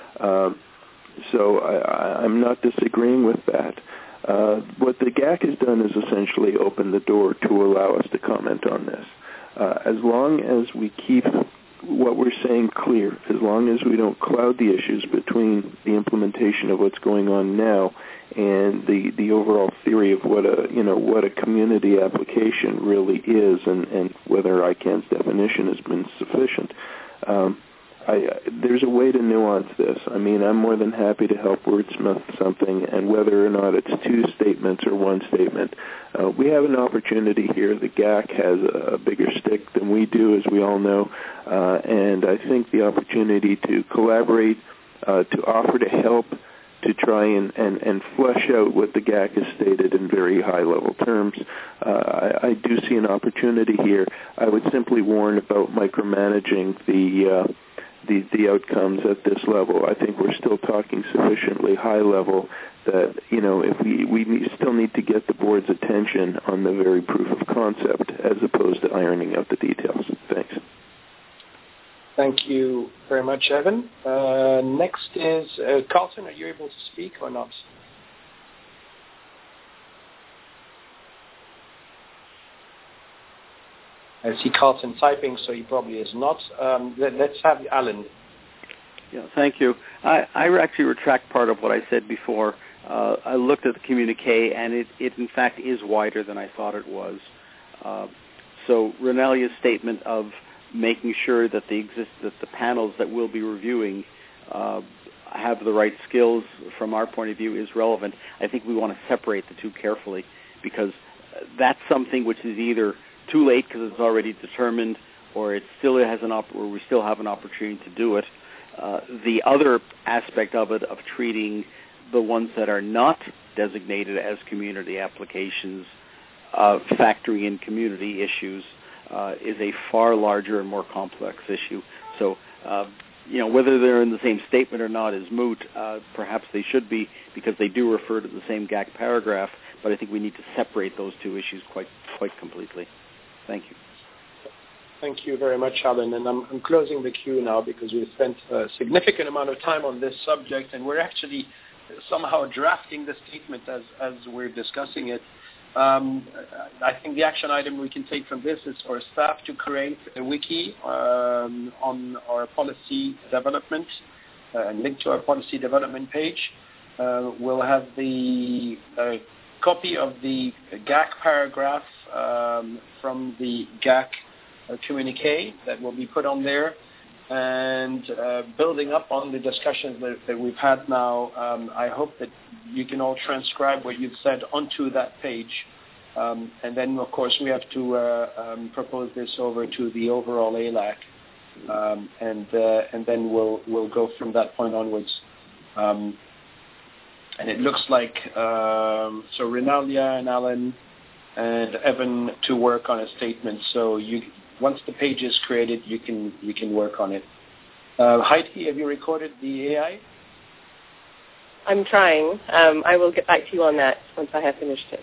So I'm not disagreeing with that. What the GAC has done is essentially open the door to allow us to comment on this. As long as we keep what we're saying clear, as long as we don't cloud the issues between the implementation of what's going on now and the overall theory of what a community application really is, and whether ICANN's definition has been sufficient. There's a way to nuance this. I mean, I'm more than happy to help wordsmith something, and whether or not it's two statements or one statement, we have an opportunity here. The GAC has a bigger stick than we do, as we all know, and I think the opportunity to collaborate, to offer to help, to try and flesh out what the GAC has stated in very high-level terms. I do see an opportunity here. I would simply warn about micromanaging the outcomes at this level. I think we're still talking sufficiently high level that, if we still need to get the board's attention on the very proof of concept as opposed to ironing out the details. Thanks. Thank you very much, Evan. Next is Carlton. Are you able to speak or not? I see Carlton typing, so he probably is not. Let's have Alan. Yeah, thank you. I actually retract part of what I said before. I looked at the communique, and it in fact is wider than I thought it was. So Renalia's statement of making sure that the panels that we'll be reviewing have the right skills from our point of view is relevant. I think we want to separate the two carefully, because that's something which is either too late because it's already determined, or it still has or we still have an opportunity to do it. The other aspect of it, of treating the ones that are not designated as community applications, factoring in community issues, is a far larger and more complex issue. So, whether they're in the same statement or not is moot. Perhaps they should be, because they do refer to the same GAC paragraph, but I think we need to separate those two issues quite completely. Thank you. Thank you very much, Alan. And I'm closing the queue now because we've spent a significant amount of time on this subject, and we're actually somehow drafting the statement as we're discussing it. I think the action item we can take from this is for staff to create a wiki on our policy development and link to our policy development page. We'll have the copy of the GAC paragraph from the GAC communique that will be put on there, and building up on the discussions that we've had now. I hope that you can all transcribe what you've said onto that page, and then of course we have to propose this over to the overall ALAC, and then we'll go from that point onwards. And it looks like so Renalia and Alan and Evan to work on a statement. So once the page is created, you can work on it. Heidi, have you recorded the AI? I'm trying. I will get back to you on that once I have finished it.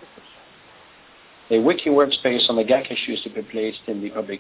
A wiki workspace on the GAC issues to be placed in the public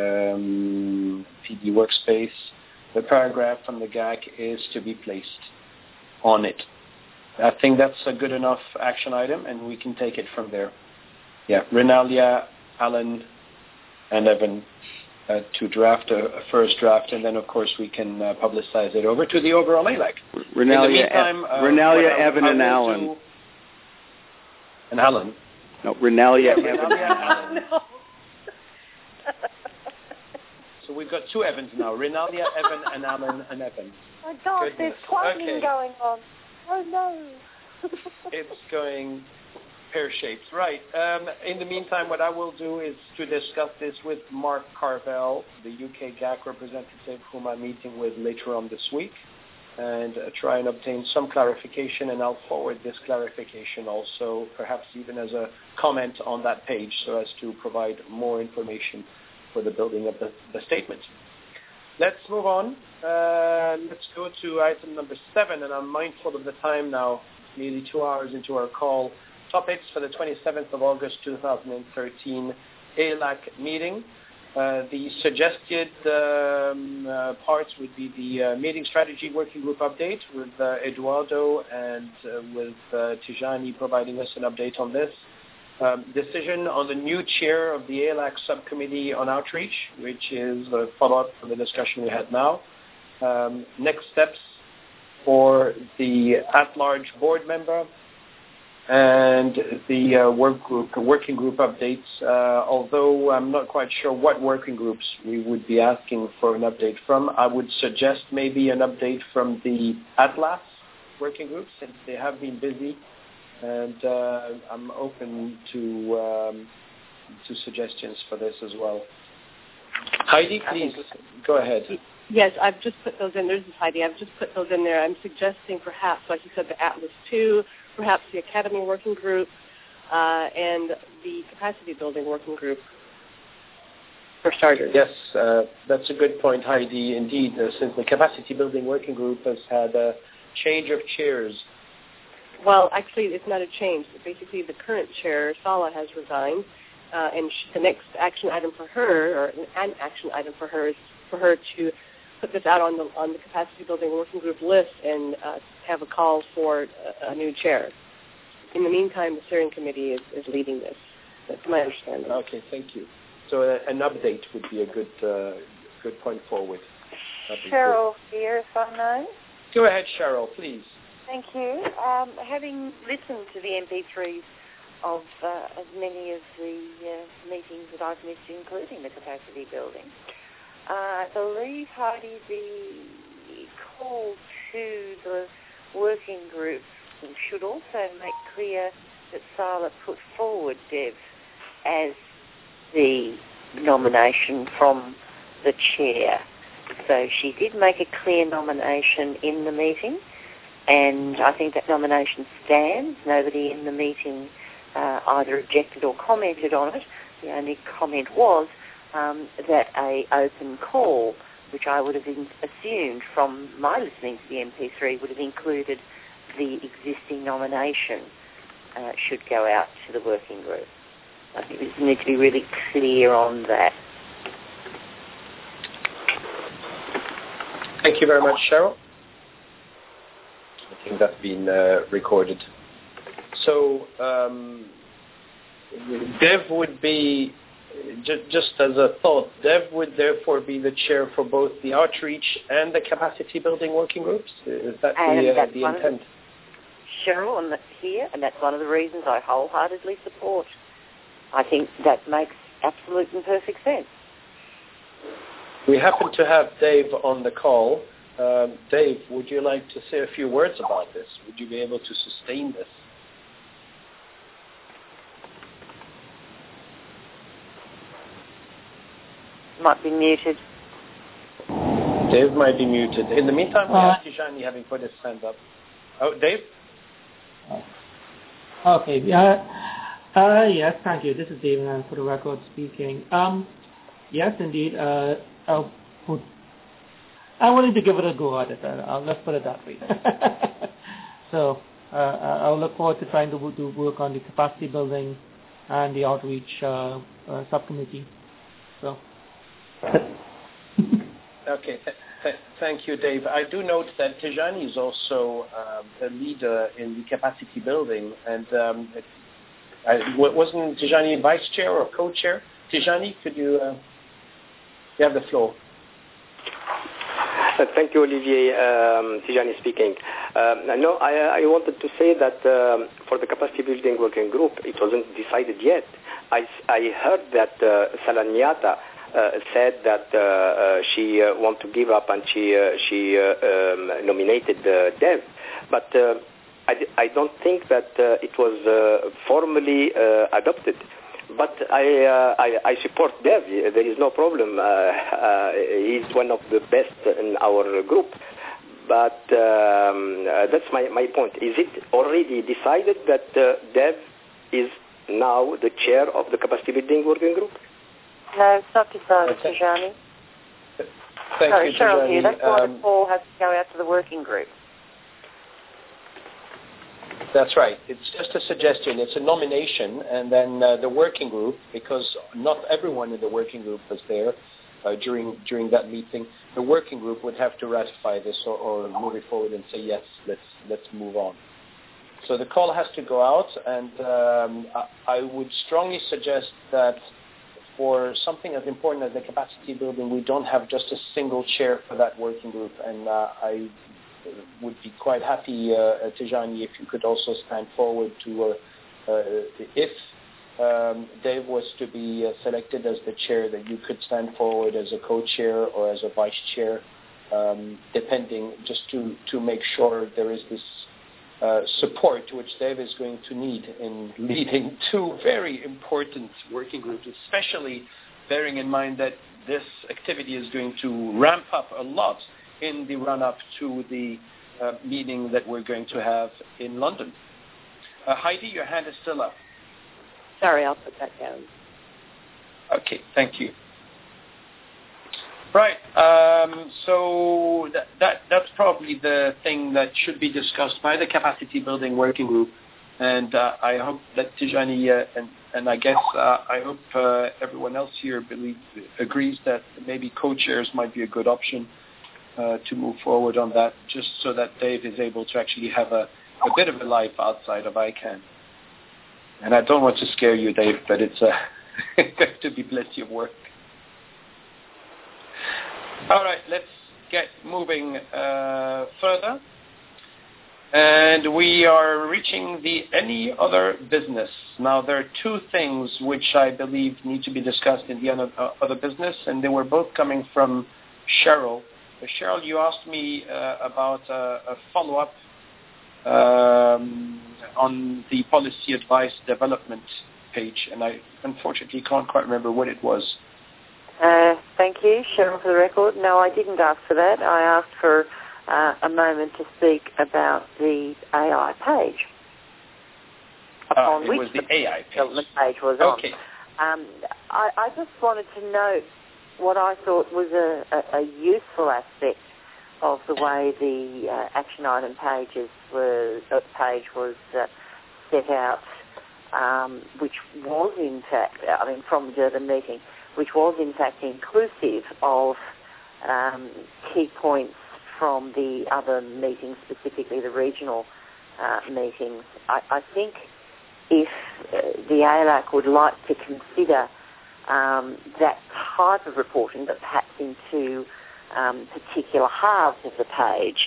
PD workspace. The paragraph from the GAC is to be placed on it. I think that's a good enough action item, and we can take it from there. Yeah, Renalia, Alan, and Evan to draft a first draft, and then of course we can publicize it over to the overall ALAC. Renalia, Evan, and Alan. And Alan. No, Renalia, Evan, and Alan. No. So we've got two Evans now: Renalia, Evan, and Alan, and Evan. My God, there's cloning going on. Oh no. It's going pear-shaped. Right. In the meantime, what I will do is to discuss this with Mark Carvel, the UK GAC representative whom I'm meeting with later on this week, and try and obtain some clarification, and I'll forward this clarification also, perhaps even as a comment on that page, so as to provide more information for the building of the statement. Let's move on. Let's go to item number 7, and I'm mindful of the time now, nearly 2 hours into our call. Topics for the 27th of August 2013 ALAC meeting. The suggested parts would be the meeting strategy working group update with Eduardo and with Tijani providing us an update on this. Decision on the new chair of the ALAC subcommittee on outreach, which is a follow-up from the discussion we had now. Next steps for the at-large board member, and the working group updates, although I'm not quite sure what working groups we would be asking for an update from. I would suggest maybe an update from the Atlas working group, since they have been busy, and I'm open to suggestions for this as well. Heidi, please, go ahead. Yes, I've just put those in. This is Heidi. I've just put those in there. I'm suggesting perhaps, like you said, the Atlas 2, perhaps the Academy Working Group, and the Capacity Building Working Group, for starters. Yes, that's a good point, Heidi. Indeed, since the Capacity Building Working Group has had a change of chairs. Well, actually, it's not a change. Basically, the current chair, Sala, has resigned, and the next action item for her, or an action item for her, is for her to put this out on the capacity building working group list and have a call for a new chair. In the meantime, the steering committee is leading this. That's my understanding. Okay, thank you. So an update would be a good point forward. Cheryl here, if I may. Go ahead, Cheryl, please. Thank you. Having listened to the MP3s of many of the meetings that I've missed, including the capacity building, I believe, Heidi, the call to the working group should also make clear that Sala put forward Dev as the nomination from the chair. So she did make a clear nomination in the meeting, and I think that nomination stands. Nobody in the meeting either objected or commented on it. The only comment was that a open call, which I would have assumed from my listening to the MP3 would have included the existing nomination, should go out to the working group. I think we need to be really clear on that. Thank you very much, Cheryl. I think that's been recorded. So Dev would be, just as a thought, Dev would therefore be the chair for both the outreach and the capacity building working groups? Is that the intent? Cheryl, and that's here, and that's one of the reasons I wholeheartedly support. I think that makes absolute and perfect sense. We happen to have Dave on the call. Dave, would you like to say a few words about this? Would you be able to sustain this? Might be muted. Dave might be muted. In the meantime, we have Tijani having put his hand up. Oh, Dave? Okay. Yes, thank you. This is Dave, and for the record speaking. Yes, indeed. I wanted to give it a go at it. Let's put it that way. So I'll look forward to trying to work on the capacity building and the outreach subcommittee. So. Okay. Thank you, Dave. I do note that Tijani is also a leader in the capacity building, and wasn't Tijani vice chair or co-chair? Tijani, could you have the floor? Thank you, Olivier. Tijani speaking. No, I wanted to say that for the capacity building working group, it wasn't decided yet. I heard that Salaniata said that she want to give up and she nominated Dev, but I don't think that it was formally adopted. But I support Dev. There is no problem. He's one of the best in our group. But that's my point. Is it already decided that Dev is now the chair of the capacity building working group? No, it's not decided, Tijani. Thank you, Cheryl Tijani. here. That's why the call has to go out to the working group. That's right. It's just a suggestion. It's a nomination, and then the working group, because not everyone in the working group was there during that meeting, the working group would have to ratify this or move it forward and say, yes, let's move on. So the call has to go out, and I would strongly suggest that for something as important as the capacity building, we don't have just a single chair for that working group, and I would be quite happy, Tijani, if you could also stand forward to, if Dave was to be selected as the chair, that you could stand forward as a co-chair or as a vice chair, depending, just to make sure there is this support which Dave is going to need in leading two very important working groups, especially bearing in mind that this activity is going to ramp up a lot in the run-up to the meeting that we're going to have in London. Heidi, your hand is still up. Sorry, I'll put that down. Okay, thank you. Right, so that's probably the thing that should be discussed by the capacity building working group And I hope that Tijani and I guess I hope everyone else here agrees that maybe co-chairs might be a good option to move forward on that, just so that Dave is able to actually have a bit of a life outside of ICANN. And I don't want to scare you, Dave, but it's going to be plenty of work. All right, let's get moving further. And we are reaching the any other business. Now, there are two things which I believe need to be discussed in the other business, and they were both coming from Cheryl. Cheryl, you asked me about a follow-up on the policy advice development page, and I unfortunately can't quite remember what it was. Thank you, Cheryl, for the record. No, I didn't ask for that. I asked for a moment to speak about the AI page. It was the AI page. The page was okay. on. I just wanted to note what I thought was a useful aspect of the way the action item page was set out, which was in fact, from the Durban meeting, which was in fact inclusive of key points from the other meetings, specifically the regional meetings. I think if the ALAC would like to consider that type of reporting, but perhaps into particular halves of the page,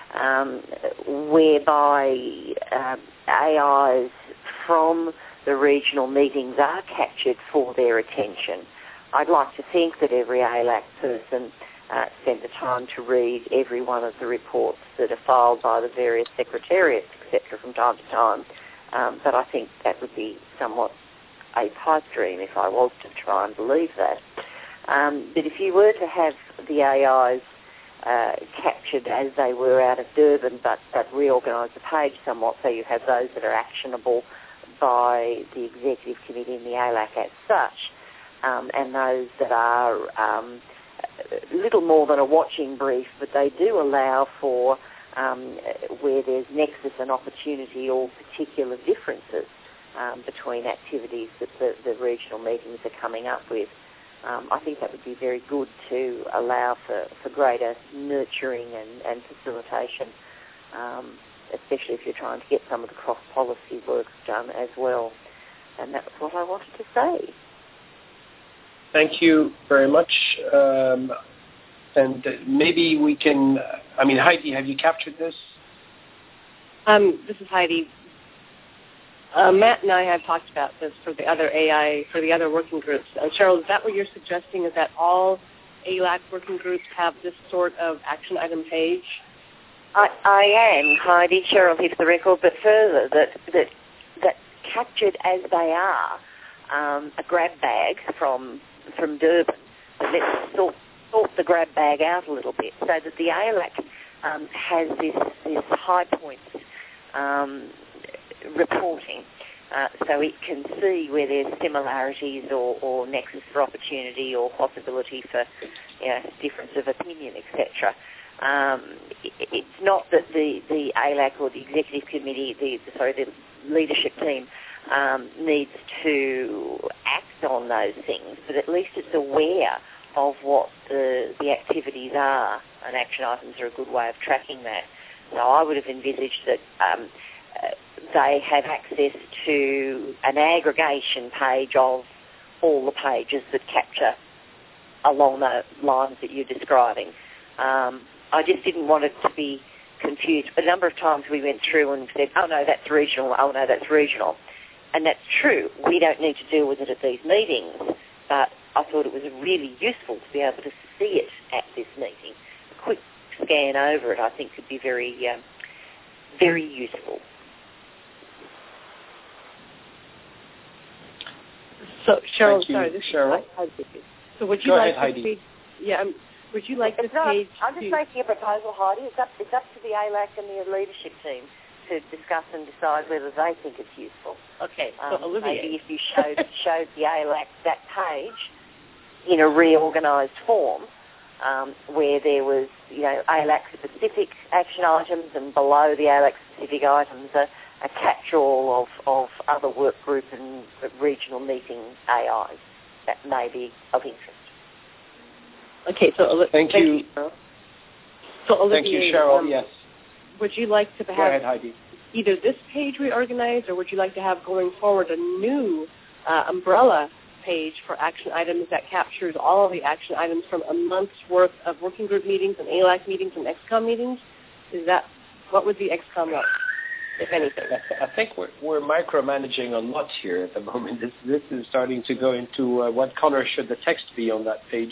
whereby AIs from the regional meetings are captured for their attention. I'd like to think that every ALAC person spent the time to read every one of the reports that are filed by the various secretariats, etc., from time to time. But I think that would be somewhat a pipe dream if I was to try and believe that. But if you were to have the AIs captured as they were out of Durban, but reorganise the page somewhat, so you have those that are actionable by the Executive Committee and the ALAC as such, and those that are little more than a watching brief, but they do allow for where there's nexus and opportunity or particular differences between activities that the regional meetings are coming up with. I think that would be very good to allow for greater nurturing and facilitation, especially if you're trying to get some of the cross-policy work done as well. And that's what I wanted to say. Thank you very much. And maybe we can, Heidi, have you captured this? This is Heidi. Matt and I have talked about this for the other working groups. Cheryl, is that what you're suggesting, is that all ALAC working groups have this sort of action item page? I am, Heidi, Cheryl here for the record, but further, that captured as they are, a grab bag from Durban, but let's sort the grab bag out a little bit so that the ALAC has this high points reporting, so it can see where there's similarities or nexus for opportunity or possibility for difference of opinion, etc. It's not that the ALAC or the Executive Committee, the leadership team needs to act on those things, but at least it's aware of what the activities are, and action items are a good way of tracking that. So I would have envisaged that they have access to an aggregation page of all the pages that capture along the lines that you're describing. I just didn't want it to be confused. A number of times we went through and said, oh no, that's regional, oh no, that's regional. And that's true. We don't need to deal with it at these meetings, but I thought it was really useful to be able to see it at this meeting. A quick scan over it, I think, could be very, very useful. So, Cheryl, Thank you, sorry, this Cheryl. is so would you Go like ahead, this Heidi. page? Yeah, would you like this page? I'm just making a proposal, Heidi. It's up to the ALAC and the leadership team to discuss and decide whether they think it's useful. Okay, so Olivia, maybe if you showed the ALAC that page in a reorganised form, where there was, ALAC specific action items, and below the ALAC specific items, a a catch-all of other work group and regional meeting AIs that may be of interest. Okay, so thank you. So Olivier, thank you, Cheryl. Yes. Would you like to have Go ahead, Heidi. either this page reorganized, or would you like to have going forward a new umbrella page for action items that captures all of the action items from a month's worth of working group meetings and ALAC meetings and XCOM meetings? What would the XCOM like, if anything? I think we're micromanaging a lot here at the moment. This is starting to go into what color should the text be on that page.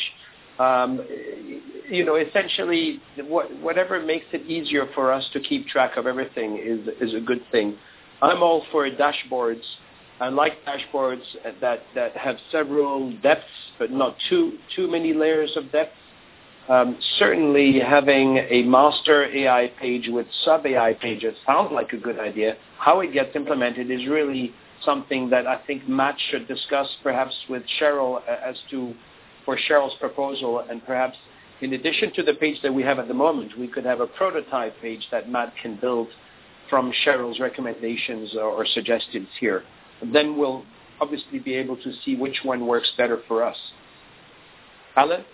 Essentially, whatever makes it easier for us to keep track of everything is a good thing. I'm all for dashboards. I like dashboards that have several depths, but not too many layers of depth. Certainly, having a master AI page with sub-AI pages sounds like a good idea. How it gets implemented is really something that I think Matt should discuss perhaps with Cheryl for Cheryl's proposal, and perhaps in addition to the page that we have at the moment, we could have a prototype page that Matt can build from Cheryl's recommendations or suggestions here. Then we'll obviously be able to see which one works better for us. Alan?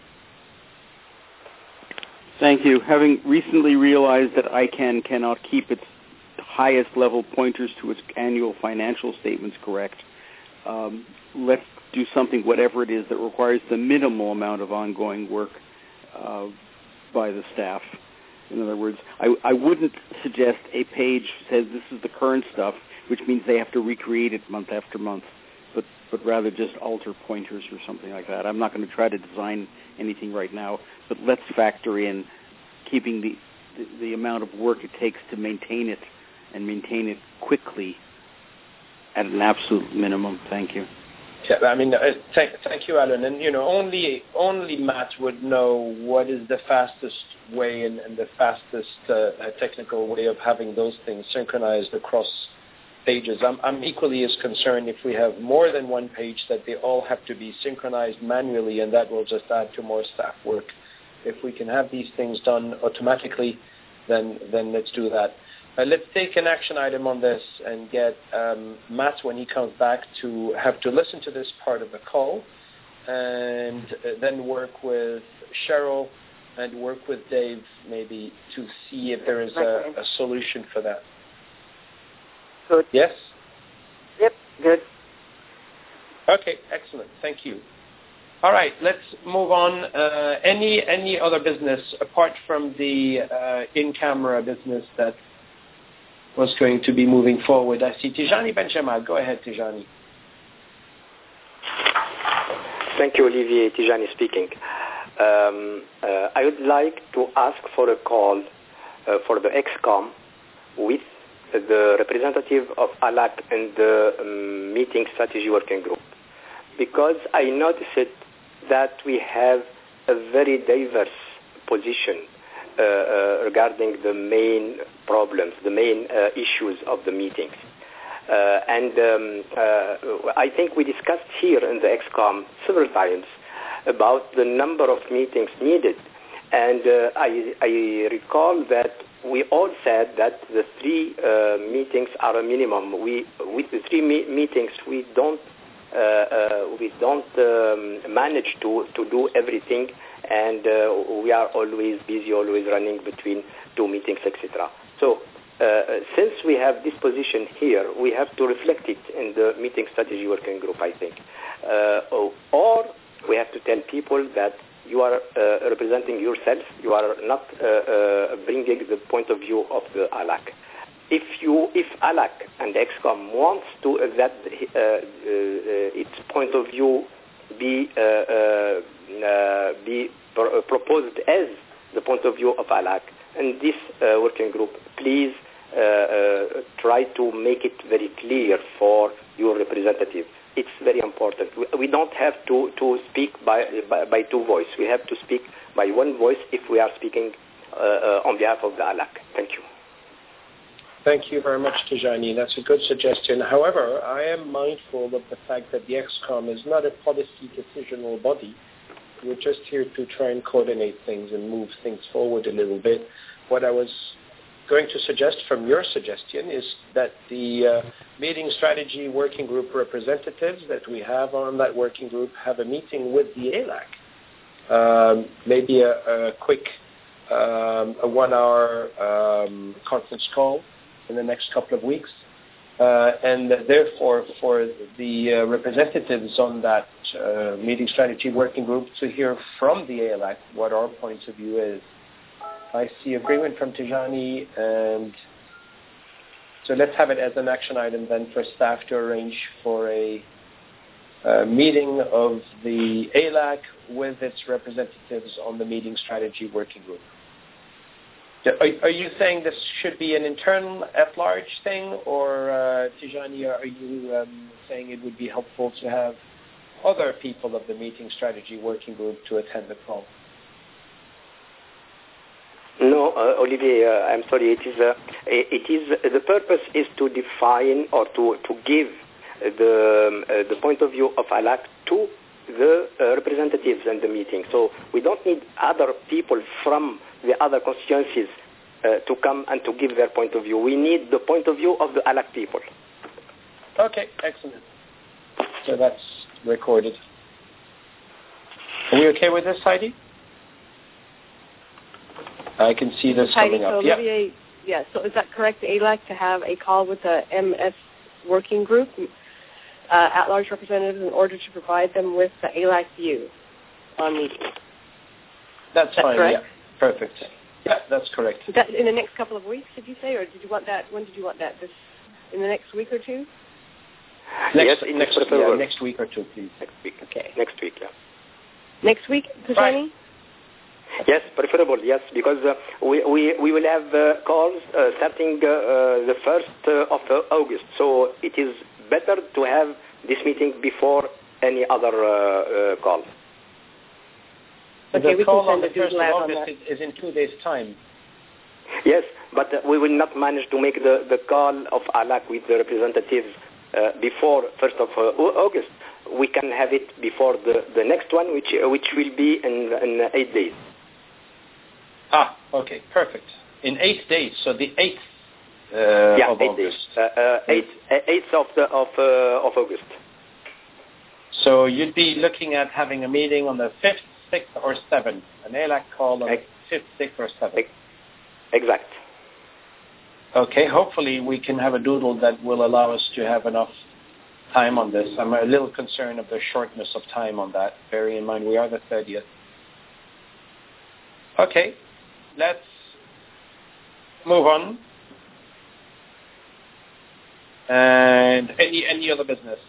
Thank you. Having recently realized that ICANN cannot keep its highest level pointers to its annual financial statements correct, let's do something, whatever it is, that requires the minimal amount of ongoing work by the staff. In other words, I wouldn't suggest a page says this is the current stuff, which means they have to recreate it month after month, but rather just alter pointers or something like that. I'm not going to try to design anything right now, but let's factor in keeping the amount of work it takes to maintain it and maintain it quickly at an absolute minimum. Thank you. Yeah, I mean, thank you, Alan. And only Matt would know what is the fastest way and the fastest technical way of having those things synchronized across pages. I'm equally as concerned if we have more than one page that they all have to be synchronized manually, and that will just add to more staff work. If we can have these things done automatically, then let's do that. Let's take an action item on this and get Matt, when he comes back, to have to listen to this part of the call, and then work with Cheryl and work with Dave maybe to see if there is a solution for that. Good. Yes? Yep, good. Okay, excellent. Thank you. All right, let's move on. Any other business apart from the in-camera business that was going to be moving forward? I see Tijani Benjamin. Go ahead, Tijani. Thank you, Olivier. Tijani speaking. I would like to ask for a call for the XCOM with the representative of ALAC and the meeting strategy working group, because I noticed that we have a very diverse position regarding the main problems, the main issues of the meetings. I think we discussed here in the XCOM several times about the number of meetings needed. And I recall that we all said that the 3 meetings are a minimum. With the 3 meetings, we don't manage to do everything, and we are always busy, always running between 2 meetings, etc. So since we have this position here, we have to reflect it in the meeting strategy working group, I think. Or we have to tell people that you are representing yourself. You are not bringing the point of view of the ALAC. If ALAC and XCOM wants to that its point of view be proposed as the point of view of ALAC and this working group, please try to make it very clear for your representative. It's very important. We don't have to speak by 2 voices. We have to speak by 1 voice if we are speaking on behalf of the ALAC. Thank you. Thank you very much, Tijani. That's a good suggestion. However, I am mindful of the fact that the XCOM is not a policy decisional body. We're just here to try and coordinate things and move things forward a little bit. What I was going to suggest from your suggestion is that the meeting strategy working group representatives that we have on that working group have a meeting with the ALAC. Maybe a quick a 1-hour conference call in the next couple of weeks. And therefore, for the representatives on that meeting strategy working group to hear from the ALAC what our point of view is. I see agreement from Tijani, and so let's have it as an action item then for staff to arrange for a meeting of the ALAC with its representatives on the meeting strategy working group. Are you saying this should be an internal at-large thing, or Tijani, are you saying it would be helpful to have other people of the meeting strategy working group to attend the call? No, Olivier, I'm sorry. It is the purpose is to define or to give the point of view of ALAC to the representatives in the meeting. So we don't need other people from the other constituencies to come and to give their point of view. We need the point of view of the ALAC people. Okay, excellent. So that's recorded. Are we okay with this, Heidi? I can see this coming up. Olivier, yeah, so is that correct, ALAC, to have a call with the MS working group, at-large representatives, in order to provide them with the ALAC view on meetings? That's fine, correct? Yeah. Perfect. Yeah, that's correct. Is that in the next couple of weeks, did you say, or did you want that? When did you want that? In the next week or two? Next week or two, please. Next week. Okay. Next week, yeah. Next week, Tijani? Right. Yes, preferable, yes, because we will have calls starting the 1st of August. So it is better to have this meeting before any other call. Okay, the call on the 1st of August is in 2 days' time. Yes, but we will not manage to make the call of ALAC with the representatives before 1st of August. We can have it before the next one, which will be in 8 days. Ah, okay, perfect. In 8 days, so the 8th of 8 August. Days. 8th of August. So you'd be looking at having a meeting on the 5th, 6th, or 7th, an ALAC call on the 5th, 6th, or 7th. Exact. Okay, hopefully we can have a doodle that will allow us to have enough time on this. I'm a little concerned of the shortness of time on that, bearing in mind we are the 30th. Okay, let's move on. And any other business?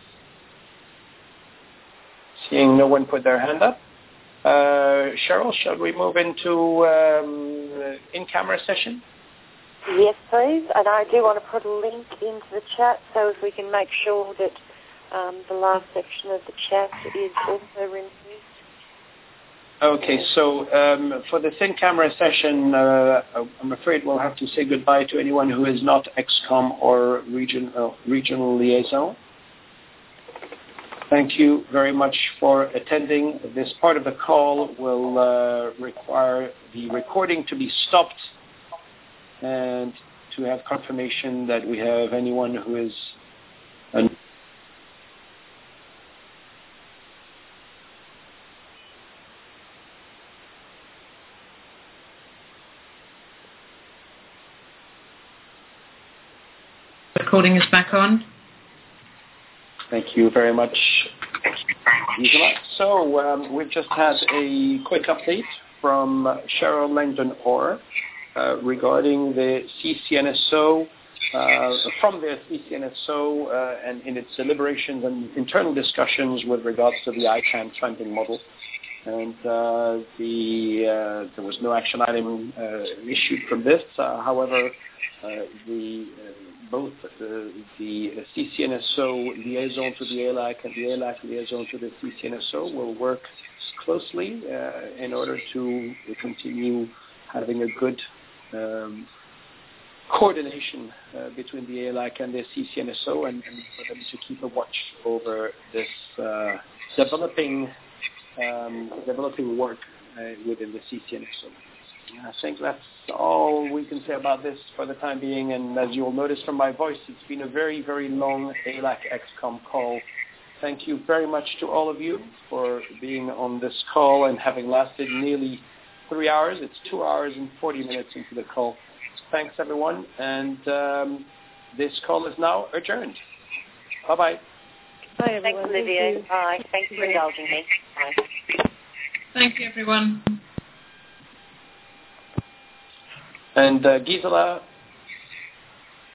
Seeing no one put their hand up. Cheryl, shall we move into in-camera session? Yes, please. And I do want to put a link into the chat so if we can make sure that the last section of the chat is also removed. Okay, so for this in-camera session, I'm afraid we'll have to say goodbye to anyone who is not ExCom or regional liaison. Thank you very much for attending. This part of the call will require the recording to be stopped and to have confirmation that we have anyone who is Recording is back on. Thank you very much, Gisela. So we've just had a quick update from Cheryl Langdon-Orr regarding the CCNSO, from the CCNSO and in its deliberations and internal discussions with regards to the ICANN funding model. And there was no action item issued from this. However, both the CCNSO liaison to the ALAC and the ALAC liaison to the CCNSO will work closely in order to continue having a good coordination between the ALAC and the CCNSO and for them to keep a watch over this developing work within the CCNSO. I think that's all we can say about this for the time being. And as you'll notice from my voice, it's been a very, very long ALAC XCOM call. Thank you very much to all of you for being on this call and having lasted nearly 3 hours. It's 2 hours and 40 minutes into the call. Thanks, everyone. And this call is now adjourned. Bye-bye. Bye, everyone. Thanks, Olivier. Bye. Thanks for indulging me. Bye. Thank you, everyone. And Gisela,